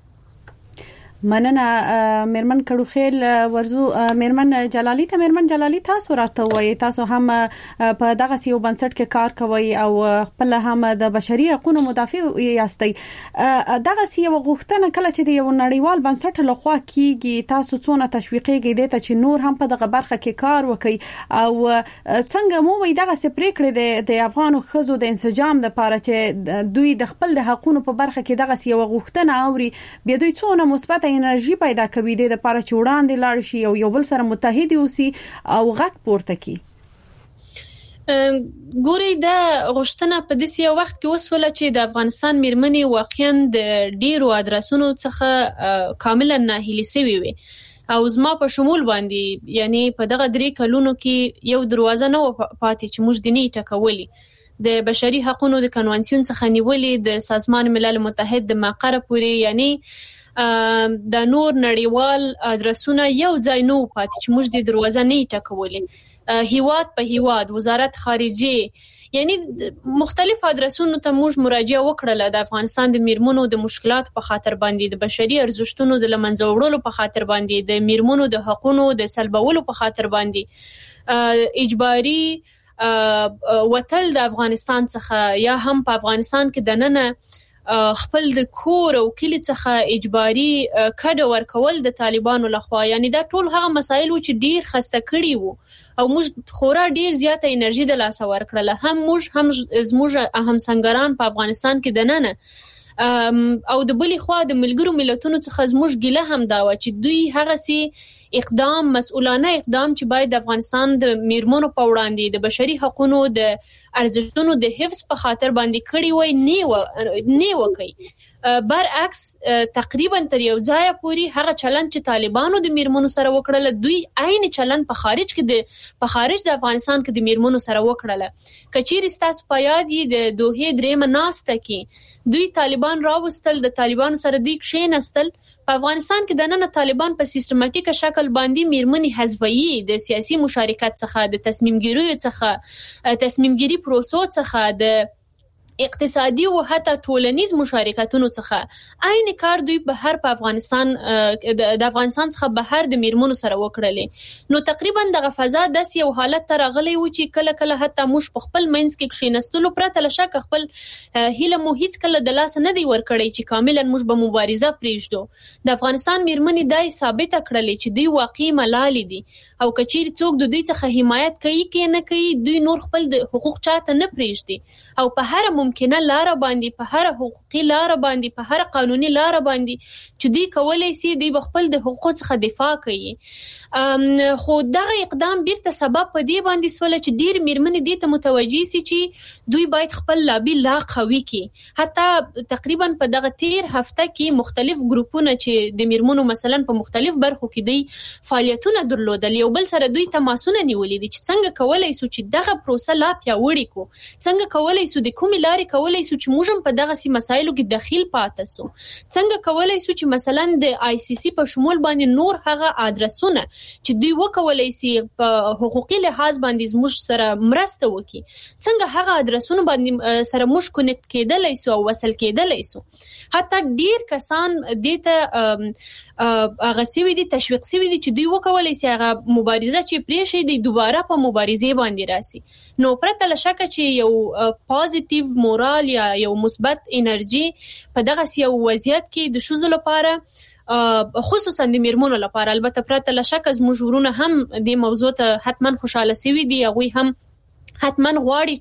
مننه میرمن کډو خیل ورزو میرمن جلالی ته میرمن جلالی تاسو راته وایي تاسو هم په دغه سیو بنسټ کې کار کوي او خپل هم د بشري حقوقو مدافع یاستئ دغه سیو غوښتنه کله چې د یو نړیوال بنسټ لخوا کیږي تاسو څونه تشویقي دي ته چې نور هم په دغه برخه کې کار وکړي او څنګه مو وي دغه سپریکړه د افغانو خزو د انسجام لپاره چې دوی د خپل د حقوقو په برخه کې دغه سیو غوښتنه اوري بیا دوی څونه مثبت انرژي پیدا کوي د لپاره چې وړاندې لاړ شي او یو بل سره متحد اوسي او غک پورته کی ګوري د غشتنه په داسې وخت کې وسوله چې د افغانستان میرمنې واقعا د ډیرو ادرسونو څخه کاملا ناهیلي سوي وي او زما په شمول باندې یعنی په دغه درې کلونو کې یو دروازه نه پاتې چې موږ دني ټکولي د بشري حقوقو د کنوانسیون څخه نیولې د سازمان ملل متحد د مقر پورې یعنی د نور نړیوال ادرسونه یو ځای نو پاتې چې موږ د دروازه نه ټکولې هیواد په هیواد وزارت خارجه یعنی مختلف ادرسونو ته موږ مراجعه وکړه د افغانستان د میرمنو د مشکلات په خاطر باندې د بشري ارزښتونو د لمنځه وړلو په خاطر باندې د میرمنو د حقوقو د سلبولو په خاطر باندې اجباري وتل د افغانستان څخه یا هم په افغانستان کې د نننه خپل د کور او کلی څخه اجباري کډه ورکول د طالبانو لخوا یعنی دا ټول هغه مسایل چې ډیر خسته کړي وو او موږ خورا ډیر زیاته انرژي د لاس ورکړله هم موږ هم زموږ اهم سنگران په افغانستان کې دننه او د بلی خوا د ملګرو ملتونو څخه زموږ ګیله هم دا و چې دوی هغه سي اقدام مسؤلانه اقدام چې باید د افغانستان د میرمنو په وړاندې د بشري حقوقو د ارزښتونو د حفظ په خاطر باندې کړي وای نه نه وکي برعکس تقریبا تر یو ځای پورې هغه چلند چې طالبانو د میرمنو سره وکړل دوی عین چلند په خارج کې د په خارج د افغانستان کې د میرمنو سره وکړل کچیر استاس په یاد یې د دوه درېم ناسته کې دوی طالبان راوستل د طالبانو سره دی کښینستل په افغانستان کې د نن طالبان په سیستماتیک شکل باندې میرمنې حزبوي د سیاسي مشارکت څخه د تصمیم ګیری څخه تصمیم ګیری پروسو څخه د اقتصادي او حتی ټولنیز مشارکتونو څخه عین کار دوی به هر په افغانستان د افغانستان څخه بهر د میرمنو سره وکړلې نو تقریبا دغه فضا د یو حالت تر غلې و چې کله کله حتی موږ په خپل منځ کې کښینستلو پرته لشک خپل هیله مو هیڅ کله د لاس نه دی ورکړی چې کاملا موږ به مبارزه پریږدو د افغانستان میرمنې دای ثابت کړلې چې دوی واقعي ملالي دي او کچیر څوک د دوی څخه حمایت کوي کې نه کوي دوی نور خپل د حقوق چاته نه پریږدي او په هر ممکنه لار باندې په هر حقوقي لار باندې په هر قانوني لار باندې چې دوی کولای شي دوی خپل د حقوقو څخه دفاع کوي خو دغه اقدام بیرته سبب په دی باندې سول چې ډیر میرمنې دې ته متوجي سي چې دوی باید خپل لابي لا قوي کړي حتی تقریبا په دغه تیر هفته کې مختلف ګروپونه چې د میرمنو مثلا په مختلف برخو کې دی فعالیتونه درلودل یو بل سره دوی تماسونه نیولې دي چې څنګه کولای شو چې دغه پروسه لا پیاوړې کو څنګه کولای شو د کومې لارې کولای شو چې موږ په دغه سي مسایلو کې داخل پاتې سو څنګه کولای شو چې مثلا د آی سی سی په شمول باندې نور هغه ادرسونه چې دوی وکولای شي په حقوقي لحاظ باندې موږ سره مرسته وکړي څنګه هغه ادرسونه باندې سره موږ کونیکټ کېدلای سو او وصل کېدلای سو حتی ډیر کسان دته هغه سوي دي تشویق سوي دي چې دوی وکولای شي هغه مبارزه چې پرې شي د دوباره په مبارزه باندې راسي نو پرته لشکه چې یو پوزټیو مورال یا یو مثبت انرژي په دغه یو وضعیت کې د شوزو لپاره خصوصا د میرمنو لپاره البته پرته لشکه زموږ ورونه هم د موضوع ته حتما خوشاله سوي دي هغه هم حتما غواړي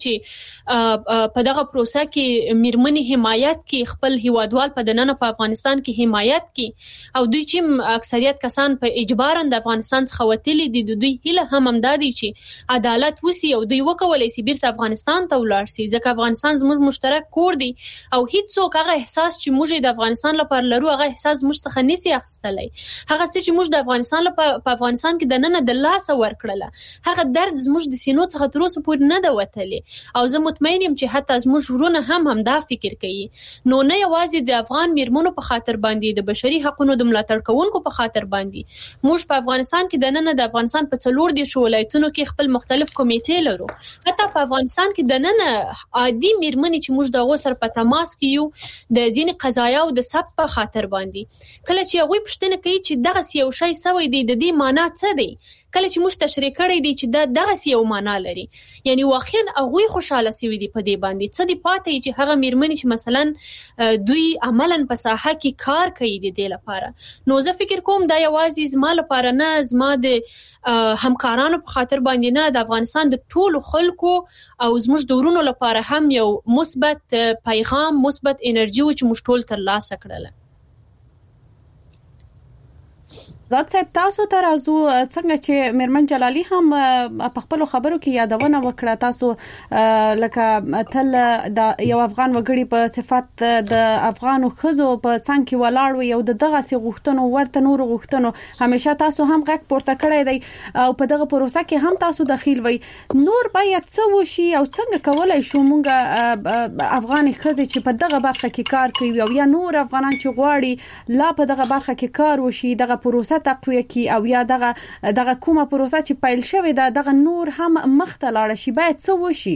چې په دغه پروسه کې میرمنې حمایت کې خپل هیوادوال په دننه په افغانستان کې حمایت کې او دوی چې اکثریت کسان په اجبارا د افغانستان څخه وتلي دي د دوی هیله هم همدادي چې عدالت وسی او دوی وکولای شي بیرته افغانستان ته ولاړ شي ځکه افغانستان زموږ مشترک کور دی او هیڅ څوک هغه احساس چې موږ د افغانستان لپاره لرو هغه احساس موږ څخه نسی اخستلای هغه چې موږ د افغانستان لپاره په افغانستان کې دننه د لاس ورکړله هغه درد زموږ د سینو څخه تر اوسه پورې نه دا وتلې او زه مطمئن یم چې حتی زموږ ورونه هم هم دا فکر کوي نو نه یوازې د افغان میرمنو په خاطر باندې د بشري حقوقو د ملاتړ کوونکو په خاطر باندې موږ په افغانستان کې د نن د افغانستان په څلور دي ولایتونو کې خپل مختلف کمیټې لرو حتی په افغانستان کې د نن عادي میرمنې چې موږ د غوسر په تماس کې یو د ځین قضایا او د سب په خاطر باندې کله چې هغه پښتنه کوي چې دغه یو شی سوی دی د دې معنی څه دی کله چې موږ تشریح کړی دی چې دا دغه یو معنا لري یعنی واقعا هغه خوشاله سوي دي په دې باندې څه دی پاتې چې هغه میرمنې چې مثلا دوی عملاً په ساحه کې کار کوي د دې لپاره نو زه فکر کوم دا یوازې زما لپاره نه زما د همکارانو په خاطر باندې نه د افغانستان د ټولو خلکو او زموږ د ورونو لپاره هم یو مثبت پیغام مثبت انرژي چې موږ ټول تر لاسه کړل ذات صاحب تاسو ته راځو څنګه چې مرمن جلالي هم په خپل خبرو کې یادونه وکړه تاسو لکه تل د یو افغان وګړي په صفت د افغانو خزو په څنګه کې ولاړ یو دغه سي غوښتنو ورته نور غوښتنو همیشه تاسو هم غږ پورته کړی دی او په دغه پروسه کې هم تاسو دخیل وي نور باید څه وشي او څنګه کولای شو مونږ افغاني خزې چې په دغه برخه کې کار کوي او یا نور افغانان چې غواړي لا په دغه برخه کې کار وشي دغه پروسه تقویه کی او یا دغه دغه کومه پروسه چې پیل شوې ده دغه نور هم مخته لاړ شي باید څه وشي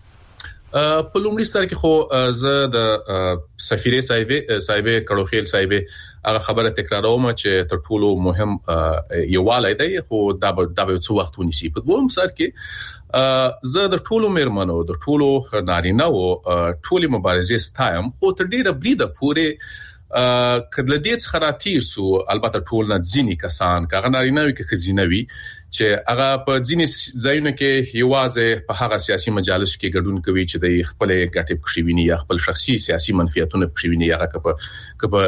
په لومړي سر کې خو زه د سفیرې صاحب صاحب کړوخیل صاحب هغه خبره تکراروم چې تر ټولو مهم یواله دی خو دا به دا به څو وخت ونیسي په دوم سر کې زه د ټولو مېرمنو د ټولو نارینه او ټولو مبارزې ستایم خو تر ډیره بریده پورې کله دې څخه راتیر سو البته ټول نه ځینی کسان کغه نارینه وي کې خزینه وي چې هغه په ځینی ځایونو کې یوازې په هغه سیاسي مجالس کې ګډون کوي چې د خپل ګټې پښوینی یا خپل شخصي سیاسي منفعتونه پښوینی هغه کپ کپ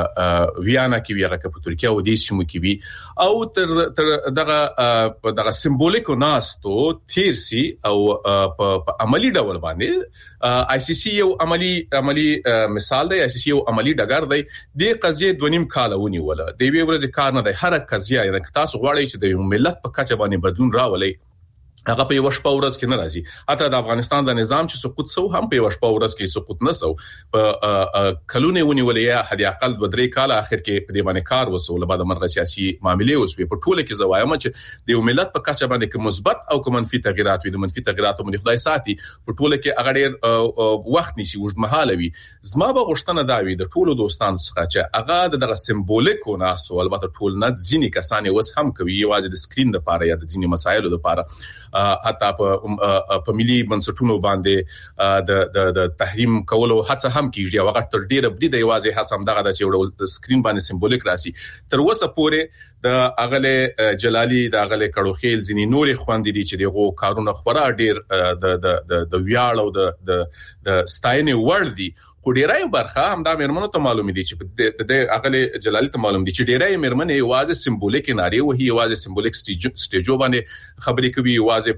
ویانا کې وی هغه کپ ترکیه او دیس شمو کې وی او تر دغه دغه سمبولیکو ناستو تیرسي او په عملی ډول باندې آی سی سی یو عملی عملی مثال دی آی سی سی یو عملی ډګر دی د قضیه دونیم کال ونیول دی وی ورځ کار نه دی هر قضیه یعنی تاسو غواړئ چې د ملت په کچه باندې بدلون راولي هغه په یو شپه ورځ کې نه راځي حتی د افغانستان د نظام چې سقوط سو هم په یو شپه ورځ کې سقوط نه سو په کلونه ونیولې هدي اقل بدري کال اخر کې په دې باندې کار وسو له بعد مرغه سیاسي معاملې اوس په ټوله کې زوایم چې د ملت په کچه باندې کې مثبت او کوم منفي تغیرات وي د منفي تغیراتو باندې خدای ساتي په ټوله کې هغه ډېر وخت نشي وژد مهاله وي زما به غوښتنه دا وي د ټولو دوستانو څخه چې هغه دغه سمبولیکو ناسو البته ټول نه ځینی کسان اوس هم کوي یوازې د سکرین لپاره یا د ځینی مسایلو لپاره حتی په په ملي بنسټونو باندې د د د تحریم کولو هڅه هم کیږي او هغه تر ډیره بری د یوازې هڅه هم دغه د چې سکرین باندې سمبولیک راسي تر اوسه پورې د اغله جلالي د اغله کړوخیل ځینی نورې خواندې دي چې دغه کارونه خورا ډیر د د د ویاړ او د د ستاینې ور دي خو ډیرای برخه هم دا مېرمنو ته معلوم دي چې د اغله جلالي ته معلوم دي چې ډیرای مېرمنې یوازې سمبولیک ناری او هي یوازې سمبولیک سټیجو باندې خبرې کوي یوازې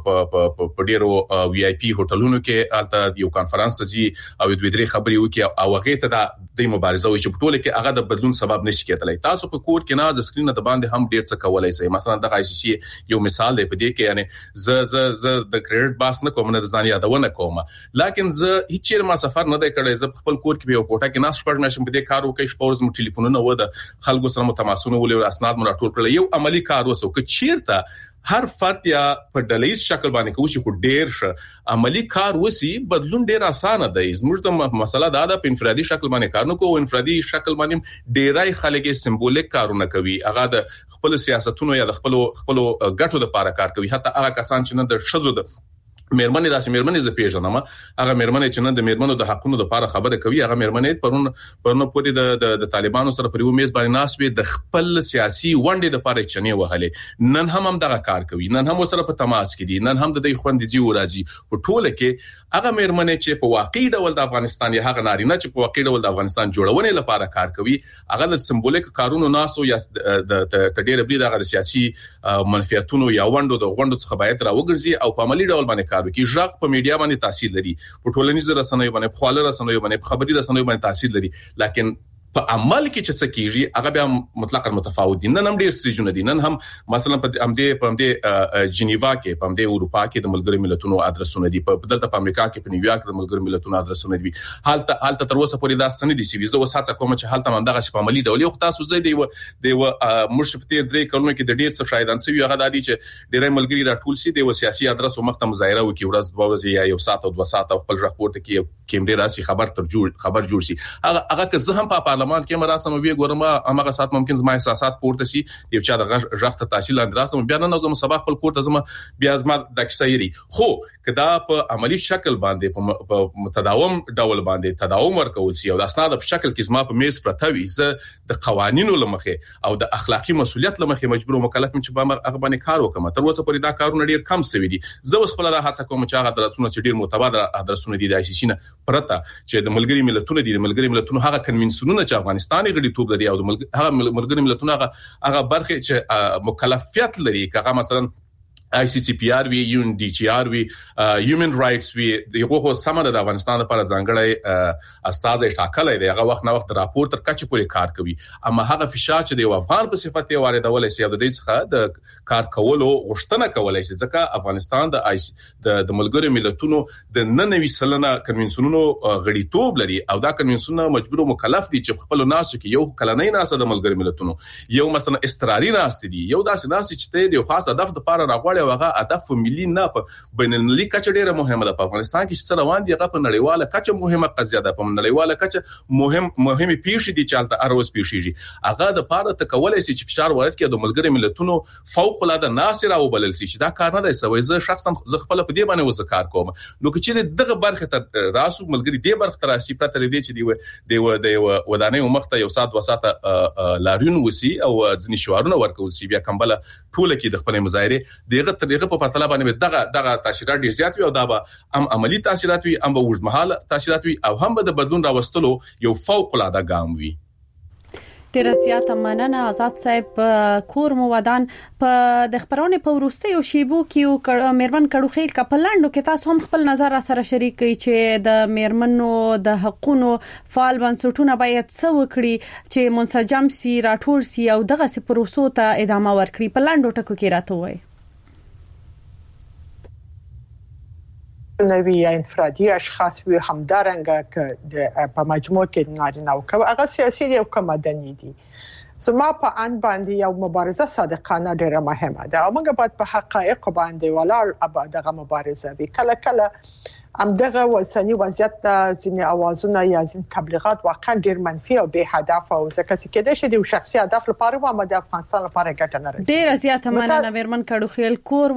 په په ډیرو وی آی پی هوټلونو کې البته یو کانفرنس ته ځي او د دوی خبرې وکي او هغه ته د مبارزه وي چې په ټوله کې هغه د بدلون سبب نشي کېدلی تاسو په کوډ کې نه ز سکرین ته باندې هم ډیر څه کولای شي مثلا د آی سی سی یو مثال دی په دې کې یعنی ز ز ز د کریډټ باس نه کوم نه د ځان یادونه کوم لکه ز هیڅ ما سفر نه دی کړی ز خپل کور کې یو کوټه کې ناس شپږ مېشم په دې کار وکړي شپږ زمو ټلیفونونه و د خلکو سره متماسونه ولې اسناد مو راټول کړل یو عملی کار وسو چې چیرته هر فرد یا په ډلېز شکل باندې کوشش خو ډیر ش عملی کار وسی بدلون ډیر اسانه دی زموږ ته مسله دا ده په انفرادي شکل باندې کار نه کوو انفرادي شکل باندې ډیرای خلک سمبولیک کارونه کوي هغه د خپل سیاستونو یا د خپل خپل ګټو لپاره کار کوي حتی هغه کسان چې نه د شذو د مېرمنې داسې مېرمنې ز پیژنم هغه مېرمنې چې نن د مېرمنو د حقونو لپاره خبره کوي هغه مېرمنې پرون پرونه پوری د د طالبانو سره په یو میز باندې ناسوي د خپل سیاسي ونډې لپاره چنې وهلې نن هم هم دغه کار کوي نن هم سره په تماس کې دي نن هم د دې خوندې جی وراجي په ټوله کې هغه مېرمنې چې په واقعي ډول د افغانستان یا هغه نارینه چې په واقعي ډول د افغانستان جوړونې لپاره کار کوي هغه د سمبولیک کارونو ناسو یا د تډیر بلی دغه سیاسي منفعتونو یا ونډو د غونډو څخه باید راوګرځي او په عملی ډول باندې کارو کې ژغ په میډیا باندې تاثیر لري په ټولنیز رسنیو باندې په خواله رسنیو باندې په خبري رسنیو باندې تاثیر لري لکه په عمل کې چې څه کیږي هغه بیا مطلقاً متفاوت دي نن هم ډیر سټیجونه دي نن هم مثلا په امدې په امدې جنیوا کې په امدې اروپا کې د ملګری ملتونو ادرسونه دي په دلته په امریکا کې په نیویارک د ملګری ملتونو ادرسونه دي حالت حالت تر اوسه پورې دا سند دي سی ویزه وساته کوم چې حالت هم دغه په عملی ډول یو تاسو زه دی و دی و مرشفتي درې کلمه کې د ډیر څه شایدان سوي هغه د دې چې ډیرای ملګری راټول سي د سیاسي ادرس او مخته مظاهره وکي ورځ دوه ورځې یا یو ساعت او دوه ساعت خپل رپورت کې کیمرې راسي خبر تر جوړ خبر جوړ شي هغه هغه که زه هم په پارلمان کې مراسم وی ګورم هغه سات ممکن زما احساسات پورته شي یو چا د ژغ ته تحصیل اندراسم بیا نه نظم سبا خپل کوټه زما بیا زما د کیسایری خو کدا په عملی شکل باندې په متداوم ډول باندې تداوم ورکول شي او د اسناد په شکل کې زما په میز پرتوي زه د قوانینو لمخه او د اخلاقی مسولیت لمخه مجبور مکلف چې به هغه باندې کار وکم تر اوسه پورې دا کارونه ډیر کم شوي دي زه اوس خپل دا هڅه کوم چې هغه درسونه چې ډیر متبادل ادرسونه دي د آی سی سی نه پرته چې د ملګری ملتونو دي د ملګری ملتونو هغه کنوینسیونونه چې چې افغانستان غړیتوب لري او هغه ملګری ملتونه هغه برخه چې مکلفیت لري هغه مثلا آی سی سی پی آر وی یو ان ډي جی آر وی هیومن رائټس وی دغه سمره د افغانستان لپاره ځانګړی اساس ټاکلې دی هغه وخت نه وخت راپور تر کچې پورې کار کوي اما هغه فشار چې د افغان په صفت یې واردول شي د دې څخه د کار کولو غوښتنه کولای شي ځکه افغانستان د آی د ملګرو ملتونو د ننوي سلنه کنوینسیونونو غړیتوب لري او دا کنوینسیون مجبور او مکلف دي چې خپل ناسو کې یو کلنۍ ناسه د ملګرو ملتونو یو مثلا استرالي ناسه دي یو داسې ناسه چې د خاص هدف لپاره راغلي او هغه هدف ملي نه په بین المللي کچه ډیره مهمه ده په افغانستان کې چې روان دي هغه په نړیواله کچه مهمه قضیه ده په نړیواله کچه مهم مهمه پیښې دي چې البته اروز پیښیږي هغه د پاره تکولای شي چې فشار وارد کړي د ملګری ملتونو فوق العاده ناصر او بلل شي چې دا کار نه دی سوي زه شخصا زه خپل په دې باندې وزکار کوم نو چې دغه برخه ته راسو ملګری دې برخه ته راشي پرته لدې چې دی و د ودانې مخته یو سات وساته لارون وسی او ځنی شوارونه ورکول شي بیا کمبله ټوله کې د خپل مظاهره دغه دغه په پرتله باندې دغه دغه تاثیرات ډیر زیات وي او دا به ام عملی تاثیرات وي ام به وژمحاله تاثیرات وي او هم به د بدلون راوستلو یو فوق العاده ګام وي. ډیر زیات مننه آزاد صاحب کور مو ودان په د خبرونه په ورسته یو شیبو کې میرمن کډو خیل کپلاندو کې تاسو هم خپل نظر سره شریک کړئ چې د میرمنو د حقوقو فعال بنسټونه باید څه وکړي چې منسجم سي راټول سي او دغه سي پروسو ته ادامه ورکړي په لاندو ټکو کې راته وایي نوی یا انفرادي اشخاص وي همدارنګه ک په مجموع کې نارینه او که هغه سیاسي او که مدني دي زما په ان باندې یو مبارزه صادقانه ډیره مهمه ده او موږ باید په حقایق باندې ولاړ ابدغه مبارزه وی کله کله ام دغه وسنی وضعیت ځینې اوازونه یا ځین تبلیغات واقعا ډیر منفي او به هدف او ځکه چې کېدای شي د شخصي هدف لپاره و ما د افغانستان لپاره ګټه نه رسي. ډیر زیات مننه میرمن کډو خیل کور